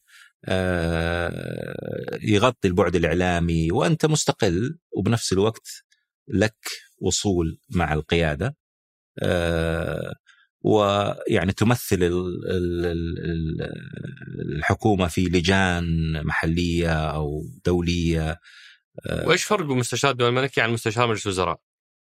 يغطي البعد الإعلامي، وأنت مستقل وبنفس الوقت لك وصول مع القيادة، ويعني تمثل الحكومة في لجان محلية أو دولية. وإيش فرق مستشار الديوان الملكي عن مستشار مجلس الوزراء؟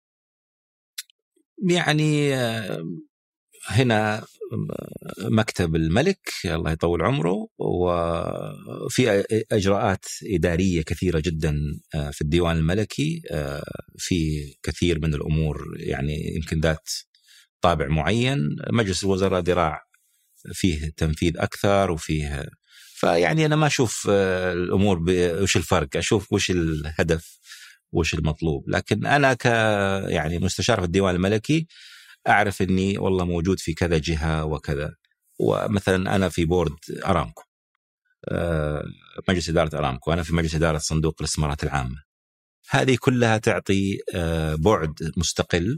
يعني هنا مكتب الملك الله يطول عمره، وفي إجراءات إدارية كثيرة جدا في الديوان الملكي، في كثير من الأمور يعني يمكن ذات طابع معين. مجلس الوزراء ذراع فيه تنفيذ أكثر وفيه، فيعني أنا ما أشوف الأمور وش الفرق، أشوف وش الهدف وش المطلوب. لكن أنا ك يعني مستشار في الديوان الملكي أعرف أني والله موجود في كذا جهة وكذا، ومثلا أنا في بورد أرامكو، مجلس إدارة أرامكو، أنا في مجلس إدارة صندوق الاستثمارات العامة. هذه كلها تعطي بعد مستقل،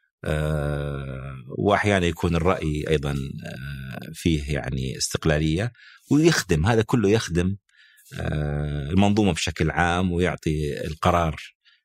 وأحيانا يكون الرأي أيضا فيه يعني استقلالية، ويخدم هذا كله يخدم المنظومة بشكل عام، ويعطي القرار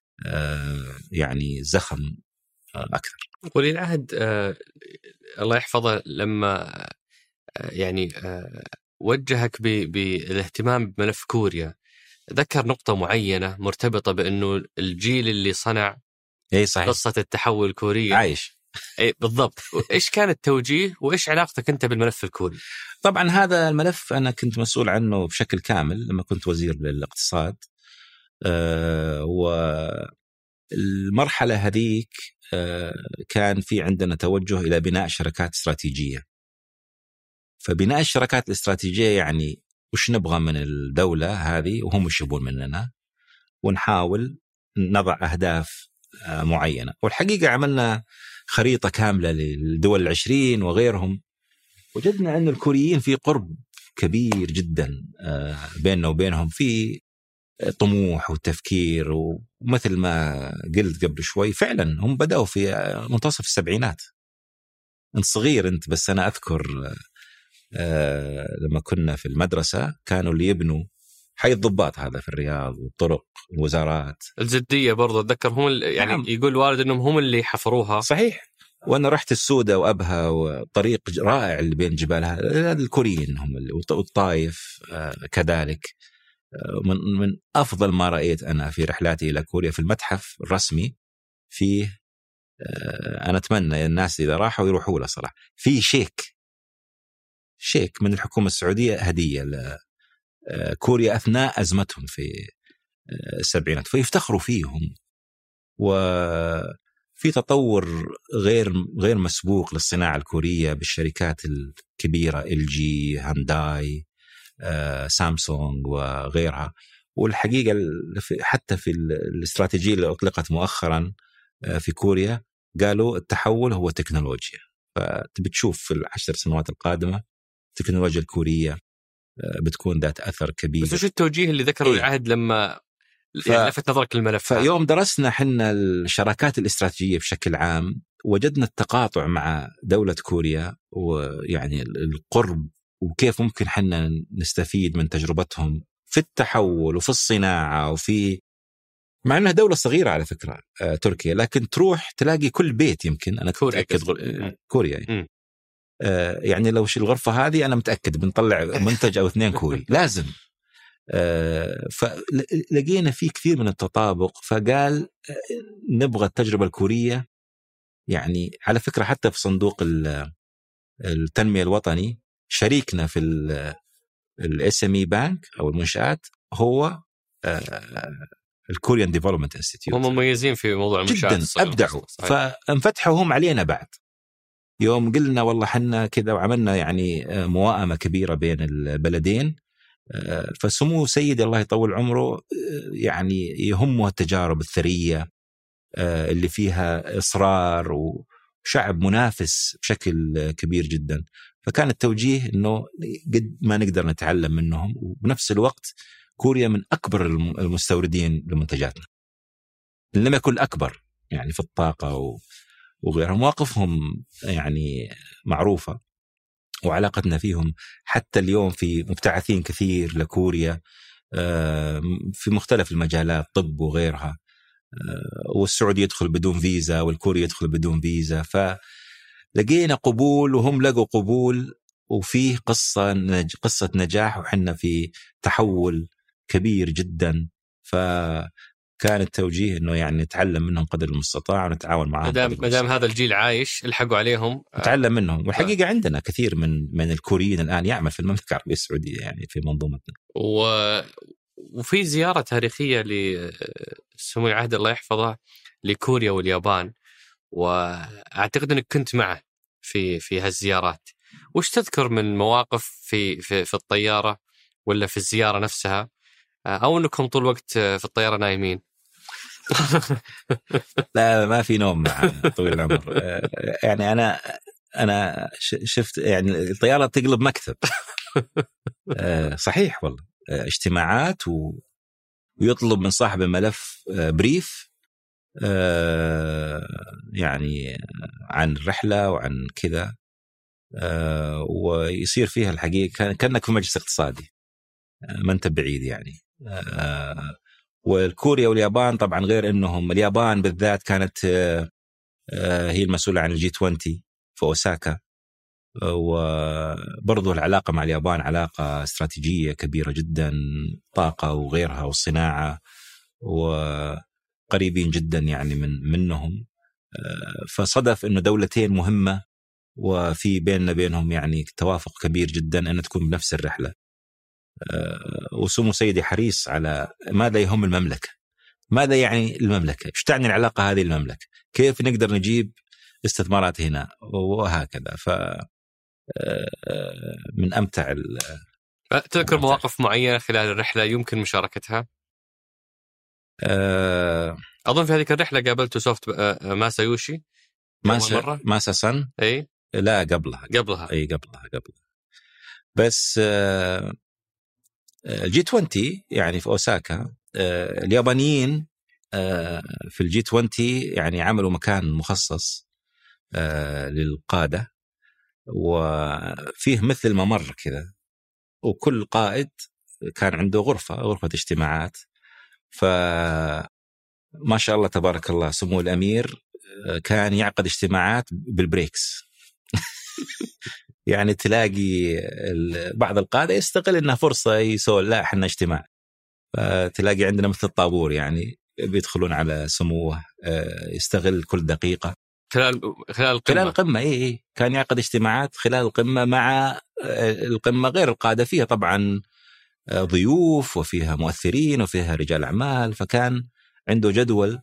يعني زخم أكثر. ولي العهد آه الله يحفظه لما آه يعني آه وجهك بالاهتمام بملف كوريا، ذكر نقطة معينة مرتبطة بأنه الجيل اللي صنع أي صحيح. قصة التحول الكوري عايش. أي بالضبط. إيش كان التوجيه وإيش علاقتك أنت بالملف الكوري؟ طبعا هذا الملف أنا كنت مسؤول عنه بشكل كامل لما كنت وزير للاقتصاد، أه والمرحلة هذيك أه كان في عندنا توجه إلى بناء شركات استراتيجية. فبناء الشركات الاستراتيجية يعني وش نبغى من الدولة هذه وهم وش يبون مننا، ونحاول نضع أهداف معينة. والحقيقة عملنا خريطة كاملة للدول العشرين وغيرهم، وجدنا أن الكوريين في قرب كبير جدا بيننا وبينهم في طموح وتفكير. ومثل ما قلت قبل شوي فعلا هم بدأوا في منتصف السبعينات. انت صغير انت، بس أنا أذكر لما كنا في المدرسة كانوا اللي يبنوا حي الضباط هذا في الرياض، والطرق والوزارات الزدية برضو أتذكر هم يعني نعم. يقول والد أنهم هم اللي حفروها. صحيح. وأنا رحت السودة وأبها وطريق رائع اللي بين جبالها، هذا الكوريين هم اللي، والطائف كذلك. من من أفضل ما رأيت أنا في رحلاتي إلى كوريا في المتحف الرسمي فيه، أنا أتمنى الناس إذا راحوا يروحوا له صراحة، في شيك شيك من الحكومة السعودية هدية لكوريا أثناء أزمتهم في السبعينات، فيفتخروا فيهم. وفي تطور غير غير مسبوق للصناعة الكورية بالشركات الكبيرة إل جي، هانداي، سامسونج وغيرها. والحقيقة حتى في الاستراتيجية اللي أطلقت مؤخرا في كوريا قالوا التحول هو تكنولوجيا، فتبتشوف في العشر سنوات القادمة التكنولوجيا الكورية بتكون ذات أثر كبير. بس وش التوجيه اللي ذكره إيه؟ العهد لما ف... يعني لفت نظرك الملف. فيوم درسنا حنا الشراكات الاستراتيجية بشكل عام، وجدنا التقاطع مع دولة كوريا، ويعني القرب، وكيف ممكن حنا نستفيد من تجربتهم في التحول وفي الصناعة، وفي مع أنها دولة صغيرة على فكرة آه، تركيا، لكن تروح تلاقي كل بيت يمكن أنا كوريا غ... كوريا يعني. آه يعني لو شي الغرفة هذه أنا متأكد بنطلع منتج أو اثنين كوري لازم. آه فلقينا فيه كثير من التطابق، فقال آه نبغى التجربة الكورية. يعني على فكرة حتى في صندوق التنمية الوطني شريكنا في الاس ام اي بانك أو المنشآت هو الكوريان ديفلوبمنت انستيتيوت. هم مميزين في موضوع المنشآت جدا، أبدعوا، فانفتحوا هم علينا بعد. يوم قلنا والله حنا كذا وعملنا يعني موائمة كبيرة بين البلدين، فسمو سيدي الله يطول عمره يعني يهمه التجارب الثرية اللي فيها إصرار وشعب منافس بشكل كبير جدا. فكان التوجيه إنه قد ما نقدر نتعلم منهم، وبنفس الوقت كوريا من أكبر المستوردين لمنتجاتنا، لم يكن أكبر يعني في الطاقة وغيرها. مواقفهم يعني معروفة، وعلاقتنا فيهم حتى اليوم في مبتعثين كثير لكوريا في مختلف المجالات، طب وغيرها، والسعودي يدخل بدون فيزا والكوري يدخل بدون فيزا. فلقينا قبول وهم لقوا قبول، وفيه قصة نج... قصة نجاح، وحنا في تحول كبير جدا. فكان التوجيه انه يعني نتعلم منهم قدر المستطاع ونتعاون معهم. مدام مدام هذا الجيل عايش الحقوا عليهم، نتعلم منهم. والحقيقة آه. عندنا كثير من من الكوريين الآن يعمل في المملكة العربية السعودية يعني في منظومتنا. و... وفي زيارة تاريخية لسمو العهد الله يحفظه لكوريا واليابان، وأعتقد أنك كنت معه في في هالزيارات. وش تذكر من مواقف في في في الطيارة ولا في الزيارة نفسها، أو أنكم طول الوقت في الطيارة نايمين؟ لا ما في نوم مع طويل العمر. يعني أنا أنا شفت يعني الطيارة تقلب مكتب. صحيح والله، اجتماعات و... ويطلب من صاحب الملف بريف يعني عن الرحلة وعن كذا، ويصير فيها الحقيقة كأنك في مجلس اقتصادي، ما انت بعيد يعني. والكوريا واليابان طبعا غير انهم اليابان بالذات كانت هي المسؤولة عن الجي عشرين في أوساكا، وبرضو العلاقة مع اليابان علاقة استراتيجية كبيرة جدا، طاقة وغيرها والصناعة، وقريبين جدا يعني من منهم. فصدف إنه دولتين مهمة وفي بيننا بينهم يعني توافق كبير جدا أن تكون بنفس الرحلة. وسمو سيدي حريص على ماذا يهم المملكة، ماذا يعني المملكة، ايش تعني العلاقة هذه المملكة، كيف نقدر نجيب استثمارات هنا وهكذا. ف من أمتع. تذكر مواقف معينة خلال الرحلة يمكن مشاركتها؟ أه أظن في هذه الرحلة قابلت سوفت ماسا يوشي ماسا ماسا سن. أي لا قبلها قبلها أي قبلها قبلها بس أه الجي عشرين يعني في أوساكا، أه اليابانيين أه في الجي عشرين يعني عملوا مكان مخصص أه للقادة، وفيه مثل ممر كذا، وكل قائد كان عنده غرفة غرفة اجتماعات. فما شاء الله تبارك الله سمو الأمير كان يعقد اجتماعات بالبريكس. يعني تلاقي بعض القادة يستغل إنها فرصة يسول لا إحنا اجتماع، فتلاقي عندنا مثل الطابور يعني بيدخلون على سموه، يستغل كل دقيقة خلال خلال القمة. خلال القمة إيه إيه كان يعقد اجتماعات خلال القمة مع القمة. غير القادة فيها طبعا ضيوف وفيها مؤثرين وفيها رجال أعمال، فكان عنده جدول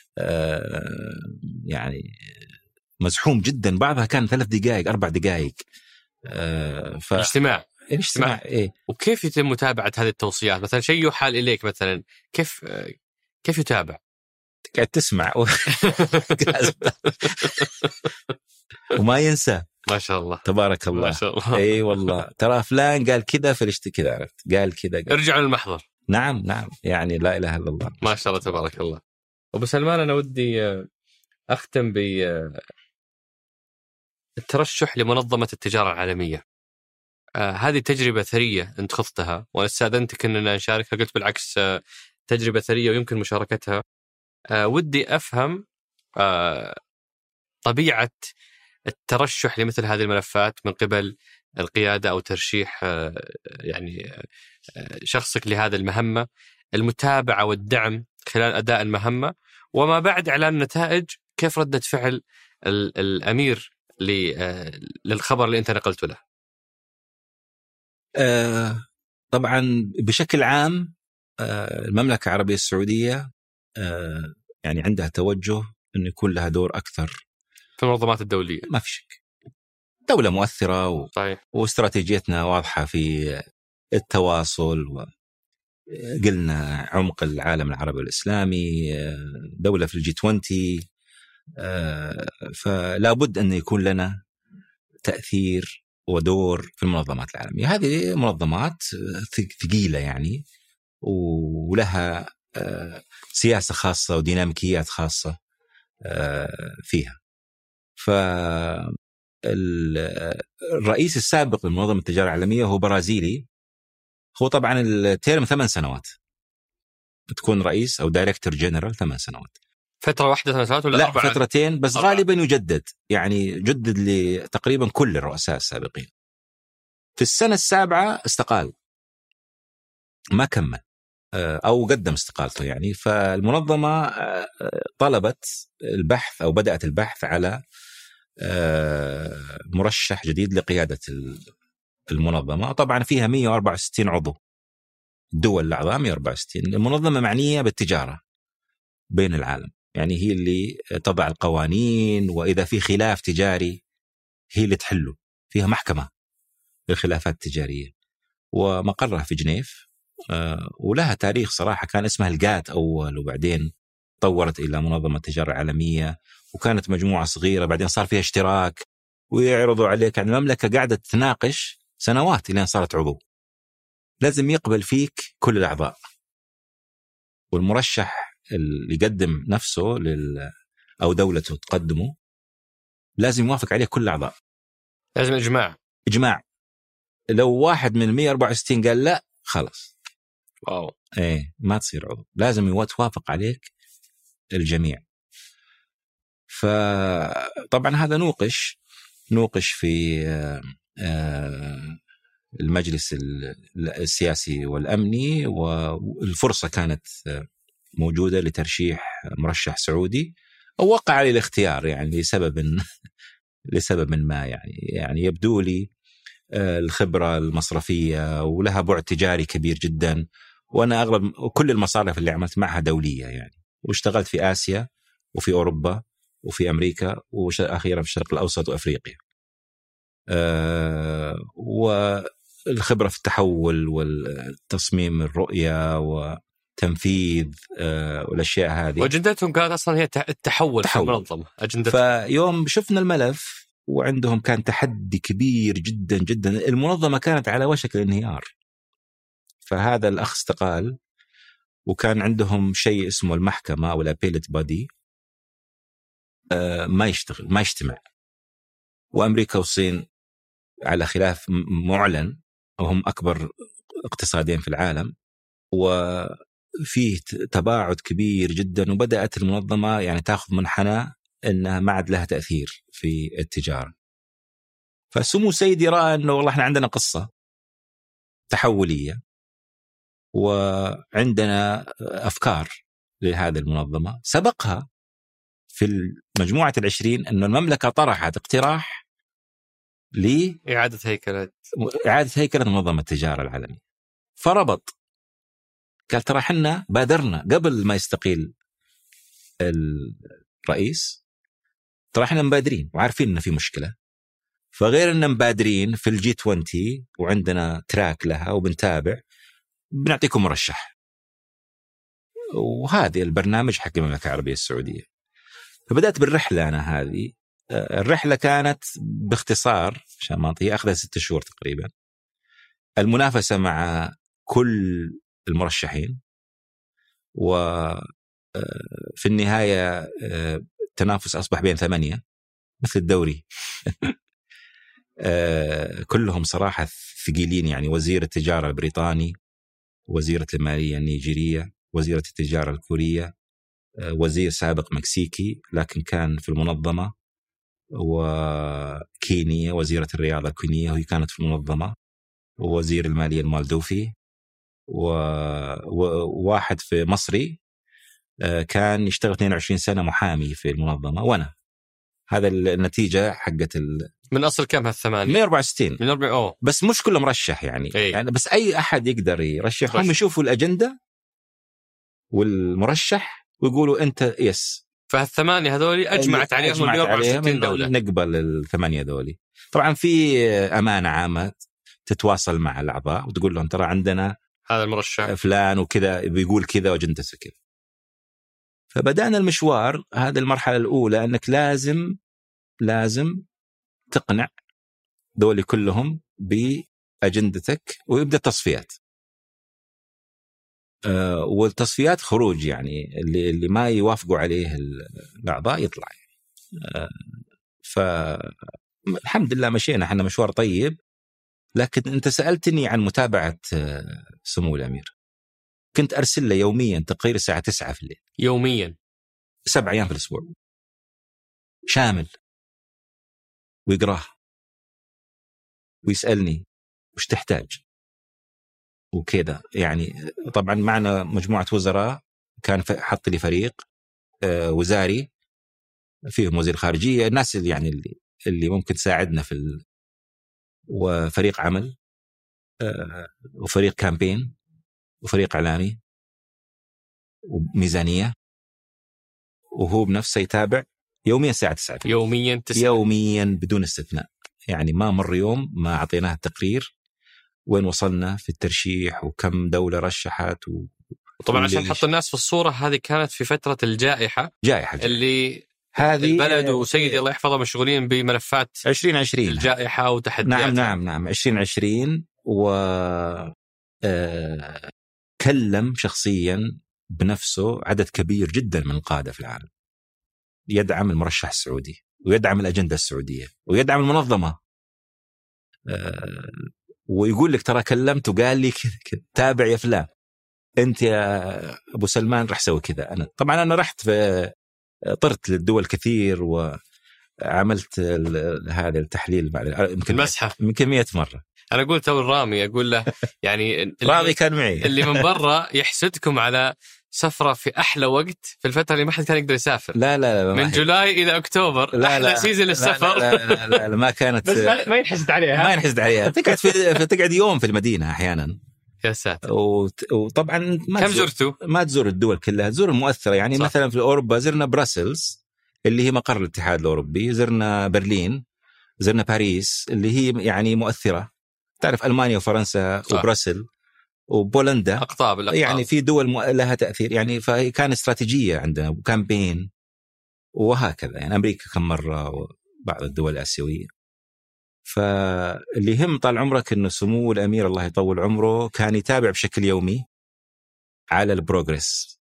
يعني مزحوم جدا، بعضها كان ثلاث دقائق أربع دقائق ف... اجتماع اجتماع إيه. وكيف يتم متابعة هذه التوصيات؟ مثلا شيء يحال إليك مثلا كيف كيف يتابع؟ قاعد تسمع و... وما ينسى. ما شاء الله تبارك الله. ما شاء الله. اي والله ترى فلان قال كذا فرشت كذا، عرفت قال كذا، ارجعوا للمحضر. نعم نعم يعني لا اله الا الله. ما شاء الله تبارك الله. ابو سلمان انا ودي اختم ب الترشح لمنظمة التجارة العالمية. آه هذه تجربة ثرية انت خضتها، وانا استاذنتك اننا نشاركها، قلت بالعكس آه تجربة ثرية ويمكن مشاركتها. آه ودي افهم آه طبيعة الترشح لمثل هذه الملفات من قبل القيادة أو ترشيح يعني شخصك لهذا المهمة، المتابعة والدعم خلال أداء المهمة، وما بعد إعلان النتائج كيف ردة فعل الأمير للخبر اللي أنت نقلته له؟ آه طبعا بشكل عام آه المملكة العربية السعودية آه يعني عندها توجه أن يكون لها دور أكثر في المنظمات الدولية. ما في شك، دولة مؤثرة و... صحيح. واستراتيجيتنا واضحة في التواصل، وقلنا عمق العالم العربي والإسلامي، دولة في الجي عشرين، فلا بد أن يكون لنا تأثير ودور في المنظمات العالمية. هذه منظمات ثقيلة يعني، ولها سياسة خاصة وديناميكيات خاصة فيها. فالرئيس السابق لمنظمة التجارة العالمية هو برازيلي، هو طبعا التيرم ثمان سنوات، تكون رئيس أو دايركتور جنرال ثمان سنوات. فترة واحدة ثمان سنوات ولا لا أربعة؟ فترتين بس أربعة. غالبا يجدد، يعني جدد لتقريبا كل الرؤساء السابقين. في السنة السابعة استقال، ما كمل أو قدم استقالته يعني. فالمنظمة طلبت البحث أو بدأت البحث على مرشح جديد لقيادة المنظمة. طبعا فيها مئة وأربعة وستين عضو، دول الأعضاء مئة وأربعة وستين. المنظمة معنية بالتجارة بين العالم، يعني هي اللي تضع القوانين، وإذا في خلاف تجاري هي اللي تحله، فيها محكمة للخلافات التجارية ومقرها في جنيف. ولها تاريخ صراحة، كان اسمها الجات أول، وبعدين طورت إلى منظمة التجارة العالمية، وكانت مجموعة صغيرة، بعدين صار فيها اشتراك ويعرضوا عليك. يعني المملكة قاعدة تناقش سنوات إلى أن صارت عضو. لازم يقبل فيك كل الأعضاء، والمرشح اللي يقدم نفسه لل أو دولته تقدمه لازم يوافق عليه كل الأعضاء. لازم إجماع. إجماع. لو واحد من مئة وأربعة وستين قال لا خلاص، واو، إيه ما تصير عضو، لازم يوافق عليك الجميع. فطبعا هذا نوقش نوقش في المجلس السياسي والأمني، والفرصة كانت موجودة لترشيح مرشح سعودي، ووقع عليه الاختيار يعني لسبب لسبب ما يعني يعني يبدو لي الخبرة المصرفية، ولها بعد تجاري كبير جدا، وأنا أغلب كل المصارف اللي عملت معها دولية يعني، واشتغلت في آسيا وفي أوروبا وفي أمريكا، وأخيرا في الشرق الأوسط وأفريقيا. أه والخبرة في التحول والتصميم الرؤية وتنفيذ أه والأشياء هذه. وأجندتهم كانت أصلا هي التحول في المنظمة. فيوم شفنا الملف وعندهم كان تحدي كبير جدا جدا، المنظمة كانت على وشك الانهيار. فهذا الأخ استقال، وكان عندهم شيء اسمه المحكمة أو الأبيلت بادي ما يشتغل ما يجتمع، وأمريكا والصين على خلاف معلن، وهم أكبر اقتصادين في العالم، وفيه تباعد كبير جدا. وبدأت المنظمة يعني تأخذ منحنى أنها ما عاد لها تأثير في التجارة. فسمو سيدي رأى أنه والله إحنا عندنا قصة تحولية، وعندنا أفكار لهذه المنظمة. سبقها في المجموعة العشرين أن المملكة طرحت اقتراح لإعادة هيكلة إعادة هيكلة منظمة التجارة العالمية، فربط، قال ترى حنا بادرنا قبل ما يستقيل الرئيس، ترى حنا مبادرين وعارفين أن في مشكلة، فغير أن مبادرين في الجي عشرين وعندنا تراك لها وبنتابع، بنعطيكم مرشح. وهذه البرنامج حق المملكة العربية السعودية. فبدأت بالرحلة أنا هذه. الرحلة كانت باختصار عشان ما هي أخذها ست شهور تقريبا، المنافسة مع كل المرشحين، وفي النهاية التنافس أصبح بين ثمانية مثل الدوري. كلهم صراحة ثقيلين، يعني وزير التجارة البريطاني، وزيرة المالية النيجيرية، وزيرة التجارة الكورية، وزير سابق مكسيكي لكن كان في المنظمة، وكينيا وزيرة الرياضة الكينية وهي كانت في المنظمة، ووزير المالية المالدوفي، وواحد في مصري كان يشتغل اثنين وعشرين سنة محامي في المنظمة، وأنا هذا النتيجة حقت ال... من أصل كم هالثمانية؟ مئة وأربعة وستين. من أربعة أوه. بس مش كله مرشح يعني. أي. يعني بس أي أحد يقدر يرشح. هم يشوفوا الأجندة والمرشح ويقولوا أنت يس. فهالثمانية هذولي أجمعت عليهم مئة وأربعة وستين دولة. نقبل الثمانية دولي. طبعا في أمانة عامة تتواصل مع الأعضاء وتقول لهم ترى عندنا هذا المرشح فلان وكذا بيقول كذا وأجندته كذا. فبدأنا المشوار. هذه المرحلة الأولى أنك لازم لازم تقنع دولي كلهم بأجندتك ويبدأ التصفيات. أه والتصفيات خروج يعني اللي اللي ما يوافقوا عليه الأعضاء يطلع. أه فالحمد لله مشينا احنا مشوار طيب. لكن أنت سألتني عن متابعة سمو الأمير. كنت أرسل له يوميا تقرير الساعة تسعة في الليل. يوميا سبع أيام في الأسبوع شامل. ويقراه ويسألني وش تحتاج وكذا يعني. طبعا معنا مجموعة وزراء كان حط لي فريق وزاري فيهم وزير خارجية الناس اللي يعني اللي, اللي ممكن تساعدنا في ال... وفريق عمل وفريق كامبين وفريق إعلامي وميزانية وهو بنفسه يتابع يوميا الساعة تسعة. يوميا تسعة. يوميا بدون استثناء يعني ما مر يوم ما أعطيناه التقرير وين وصلنا في الترشيح وكم دولة رشحت و... طبعا عشان نحط الناس في الصورة هذه كانت في فترة الجائحة جائحة اللي هذه البلد وسيدي الله يحفظه مشغولين بملفات عشرين عشرين الجائحة وتحديات. نعم نعم نعم عشرين عشرين و آه... كلم شخصيا بنفسه عدد كبير جدا من القادة في العالم يدعم المرشح السعودي ويدعم الأجندة السعودية ويدعم المنظمة. آه... ويقول لك ترى كلمت وقال لي كذا تابع يا فلان أنت يا أبو سلمان رح سوي كذا. أنا طبعا أنا رحت في طرت للدول كثير وعملت هذا التحليل بعد يمكن مسحة يمكن مئة مرة. أنا قلت أول رامي أقول له يعني رامي كان معي اللي من برا يحسدكم على سفرة في أحلى وقت في الفترة اللي ما حد كان يقدر يسافر. لا لا, لا من جولاي إلى أكتوبر لا أحلى لا سيزن للسفر. لا لا, لا, لا, لا ما كانت بس ما ينحسد عليها ما ينحسد عليها. تقعد في تقعد يوم في المدينة أحيانا. يا ساتر. وطبعا ما كم زرتوا؟ ما تزور الدول كلها تزور المؤثرة يعني صح. مثلا في أوروبا زرنا براسلز اللي هي مقر الاتحاد الأوروبي. زرنا برلين زرنا باريس اللي هي يعني مؤثرة. تعرف ألمانيا وفرنسا صح. وبرسل وبولندا أقطاب الأقطاب. يعني في دول لها تأثير يعني. فكان استراتيجية عندنا وكامبين وهكذا يعني. أمريكا كم مرة وبعض الدول الآسيوية. فاللي هم طال عمرك إنه سمو الأمير الله يطول عمره كان يتابع بشكل يومي على البروغرس.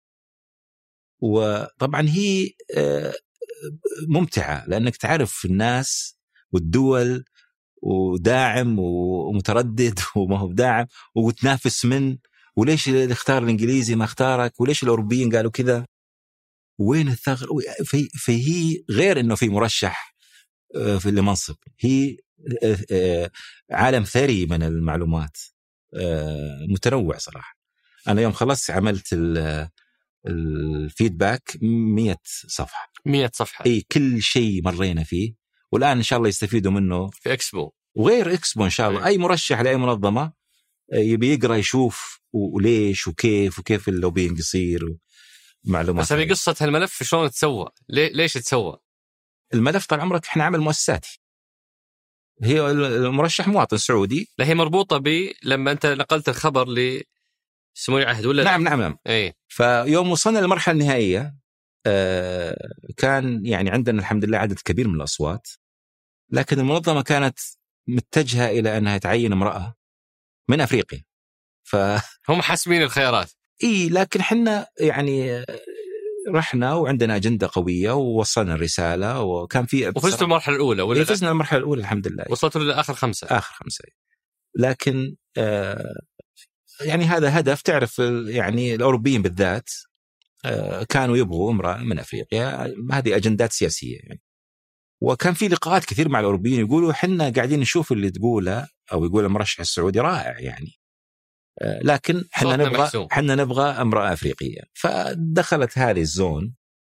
وطبعا هي ممتعة لأنك تعرف الناس والدول وداعم ومتردد وما هو داعم وتنافس من وليش اللي اختار الإنجليزي ما اختارك وليش الأوروبيين قالوا كذا وين الثغر. في فهي غير إنه في مرشح في المنصب هي عالم ثري من المعلومات متنوع صراحة. أنا يوم خلصت عملت الفيدباك مية صفحة مية صفحة أي كل شيء مرينا فيه. والآن إن شاء الله يستفيدوا منه في إكسبو وغير إكسبو إن شاء الله. أي مرشح لأي منظمة يبي يقرأ يشوف وليش وكيف وكيف اللوبينج يصير ومعلومات. بس هذه قصة هالملف شلون تسوى ليه ليش تسوى الملف؟ طال عمرك إحنا عمل مؤسساتي. هي المرشح مواطن سعودي. لا هي مربوطة ب لما أنت نقلت الخبر لسمو العهد ولا نعم نعم نعم. أي. فيوم وصلنا للمرحلة النهائية آه كان يعني عندنا الحمد لله عدد كبير من الأصوات. لكن المنظمة كانت متجهة إلى أنها تعين امرأة من أفريقيا. فهم حاسمين الخيارات. إيه لكن حنا يعني رحنا وعندنا أجندة قوية ووصلنا الرسالة وكان في وفزتوا المرحلة الأولى ولا إيه فزنا المرحلة الأولى الحمد لله. وصلتوا لآخر خمسة. آخر خمسة. لكن آه يعني هذا هدف. تعرف يعني الأوروبيين بالذات آه كانوا يبغوا امرأة من أفريقيا. هذه أجندات سياسية يعني. وكان في لقاءات كثير مع الأوروبيين يقولوا حنا قاعدين نشوف اللي تقوله أو يقول المرشح السعودي رائع يعني. لكن حنا نبغى حنا نبغى امرأة أفريقية. فدخلت هذه الزون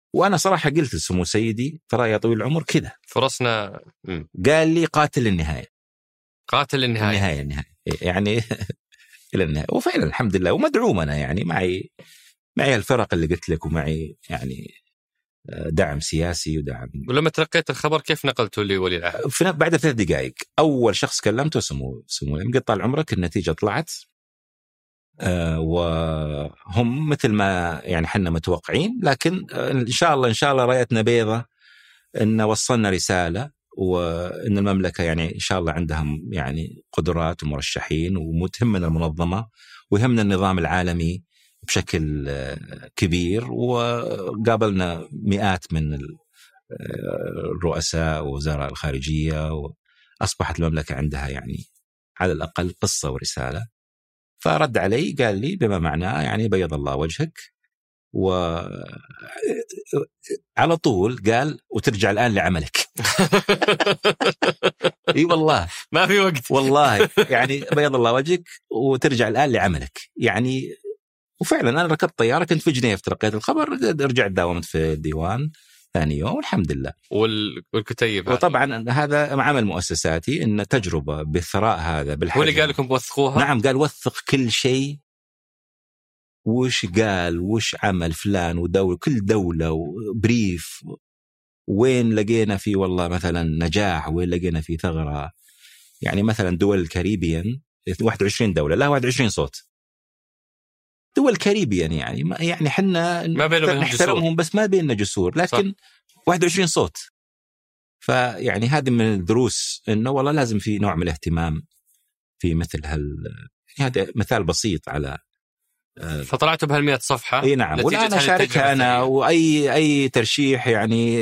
وأنا صراحة قلت لسمو سيدي ترى يا طويل العمر كذا فرصنا. قال لي قاتل النهاية، قاتل النهاية النهاية النهاية يعني إلى النهاية. وفعلا الحمد لله ومدعوم أنا يعني معي معي الفرق اللي قلت لك، ومعي يعني دعم سياسي ودعم. ولما تلقيت الخبر كيف نقلته لولي العهد؟ بعد ثلاث دقائق أول شخص كلمته سمو سمو يقول طال عمرك النتيجة طلعت، آه وهم مثل ما يعني حنا متوقعين، لكن إن شاء الله إن شاء الله رايتنا بيضة إن وصلنا رسالة، وإن المملكة يعني إن شاء الله عندها يعني قدرات ومرشحين، ومتهمنا المنظمة ويهمنا النظام العالمي بشكل كبير. وقابلنا مئات من الرؤساء ووزراء الخارجية، وأصبحت المملكة عندها يعني على الأقل قصة ورسالة. فرد علي قال لي بما معناه يعني بيض الله وجهك، وعلى طول قال وترجع الآن لعملك. اي والله ما في وقت والله يعني بيض الله وجهك وترجع الآن لعملك يعني. وفعلا أنا ركبت طيارة كنت في جنيف، تلقيت الخبر رجعت داومت في الديوان ثاني يوم والحمد لله. والكتيب وطبعا هذا عمل مؤسساتي إن تجربة بالثراء هذا بالحجم. هو اللي قال لكم توثقوها؟ نعم قال وثق كل شيء، وش قال وش عمل فلان ودولة كل دولة وبريف، وين لقينا فيه والله مثلا نجاح وين لقينا فيه ثغرة. يعني مثلا دول الكاريبيان واحد وعشرين دولة لا واحد وعشرين صوت، دول الكاريبيان يعني ما يعني حنا نحترمهم بس ما بيننا جسور، لكن صح. واحد وعشرين صوت. فيعني هذه من الدروس انه والله لازم في نوع من الاهتمام في مثل هال. هذا مثال بسيط على فطلعتوا بهالمئة صفحة. اي نعم ولا انا شاركها انا واي اي ترشيح يعني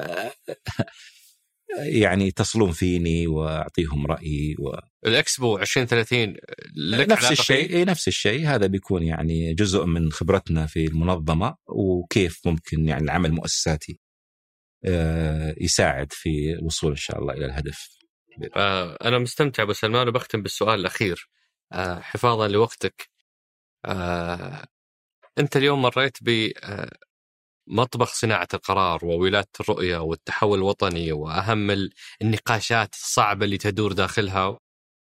يعني تصلون فيني واعطيهم رايي. و... الاكسبو عشرين ثلاثين نفس الشيء اي نفس الشيء، هذا بيكون يعني جزء من خبرتنا في المنظمه، وكيف ممكن يعني العمل المؤسساتي يساعد في الوصول ان شاء الله الى الهدف. انا مستمتع ابو سلمان، وبختم بالسؤال الاخير حفاظا لوقتك. انت اليوم مريت بمطبخ صناعه القرار وولاده الرؤيه والتحول الوطني واهم النقاشات الصعبه اللي تدور داخلها.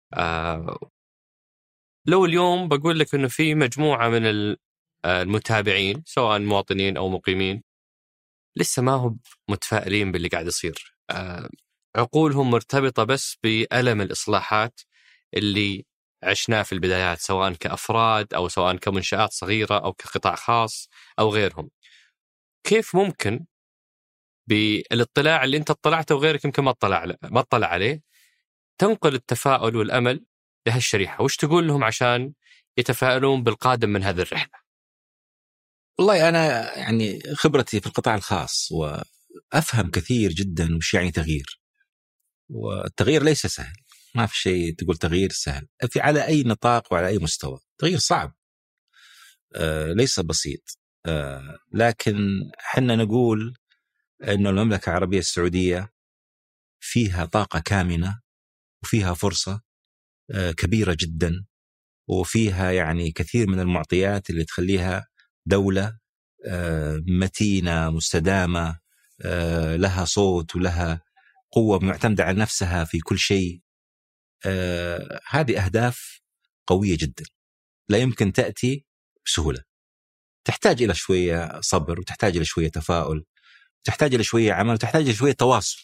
لو اليوم بقول لك انه في مجموعه من المتابعين سواء مواطنين او مقيمين لسه ما هم متفائلين باللي قاعد يصير، عقولهم مرتبطه بس بألم الاصلاحات اللي عشناه في البدايات سواء كأفراد أو سواء كمنشآت صغيرة أو كقطاع خاص أو غيرهم. كيف ممكن بالاطلاع اللي أنت اطلعته وغيرك يمكن ما اطلع ما اطلع عليه تنقل التفاؤل والأمل لهالشريحة؟ وش تقول لهم عشان يتفائلون بالقادم من هذه الرحلة؟ والله أنا يعني خبرتي في القطاع الخاص وأفهم كثير جدا وش يعني تغيير، والتغيير ليس سهل، ما في شيء تقول تغيير سهل في على أي نطاق وعلى أي مستوى. تغيير صعب آه ليس بسيط، آه لكن حنا نقول أن المملكة العربية السعودية فيها طاقة كامنة وفيها فرصة آه كبيرة جدا، وفيها يعني كثير من المعطيات اللي تخليها دولة آه متينة مستدامة، آه لها صوت ولها قوة معتمدة على نفسها في كل شيء. آه هذه أهداف قوية جدا لا يمكن تأتي بسهولة، تحتاج إلى شوية صبر، وتحتاج إلى شوية تفاؤل، تحتاج إلى شوية عمل، وتحتاج إلى شوية تواصل.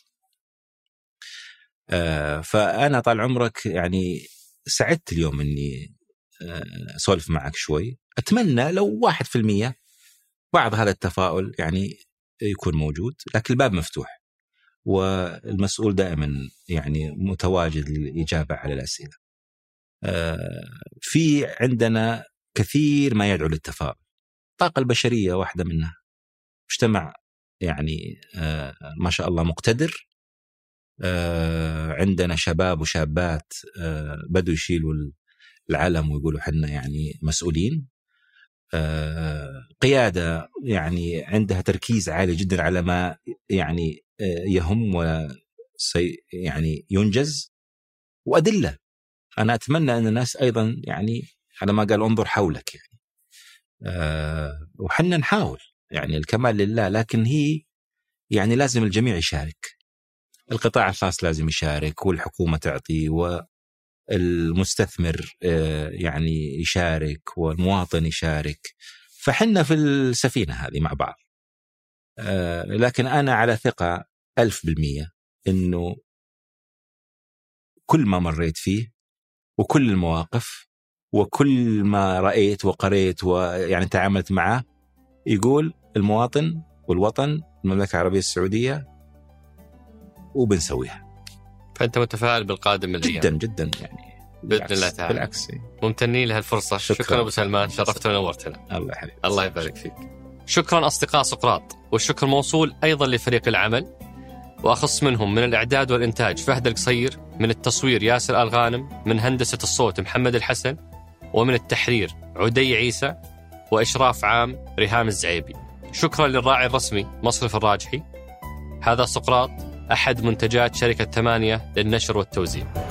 آه فأنا طال عمرك يعني سعدت اليوم أني آه أسولف معك شوي. أتمنى لو واحد في المية بعض هذا التفاؤل يعني يكون موجود، لكن الباب مفتوح والمسؤول دائما يعني متواجد للإجابة على الأسئلة. في عندنا كثير ما يدعو للتفاؤل، الطاقة البشرية واحدة منها، مجتمع يعني ما شاء الله مقتدر، عندنا شباب وشابات بدوا يشيلوا العلم ويقولوا حنا يعني مسؤولين، قيادة يعني عندها تركيز عالي جدا على ما يعني يهم وسي يعني ينجز، وأدلة. أنا أتمنى أن الناس أيضا يعني على ما قال انظر حولك يعني، أه وحنا نحاول يعني الكمال لله، لكن هي يعني لازم الجميع يشارك. القطاع الخاص لازم يشارك، والحكومة تعطي، والمستثمر يعني يشارك، والمواطن يشارك. فحنا في السفينة هذه مع بعض. لكن أنا على ثقة ألف بالمية إنه كل ما مريت فيه وكل المواقف وكل ما رأيت وقريت ويعني تعاملت معه يقول المواطن والوطن المملكة العربية السعودية وبنسويها. فأنت متفائل بالقادم من الأيام؟ جدا جدا يعني بإذن الله تعالى. بالعكس، ممتنين لهالفرصة. شكرا, شكرا أبو سلمان، شرفتنا ونورتنا. الله يحفظك. الله يبارك فيك. شكرا أصدقاء سقراط، والشكر موصول أيضا لفريق العمل، وأخص منهم من الإعداد والإنتاج فهد القصير، من التصوير ياسر الغانم، من هندسة الصوت محمد الحسن، ومن التحرير عدي عيسى، وإشراف عام ريهام الزعيبي. شكرا للراعي الرسمي مصرف الراجحي. هذا سقراط، أحد منتجات شركة ثمانية للنشر والتوزيع.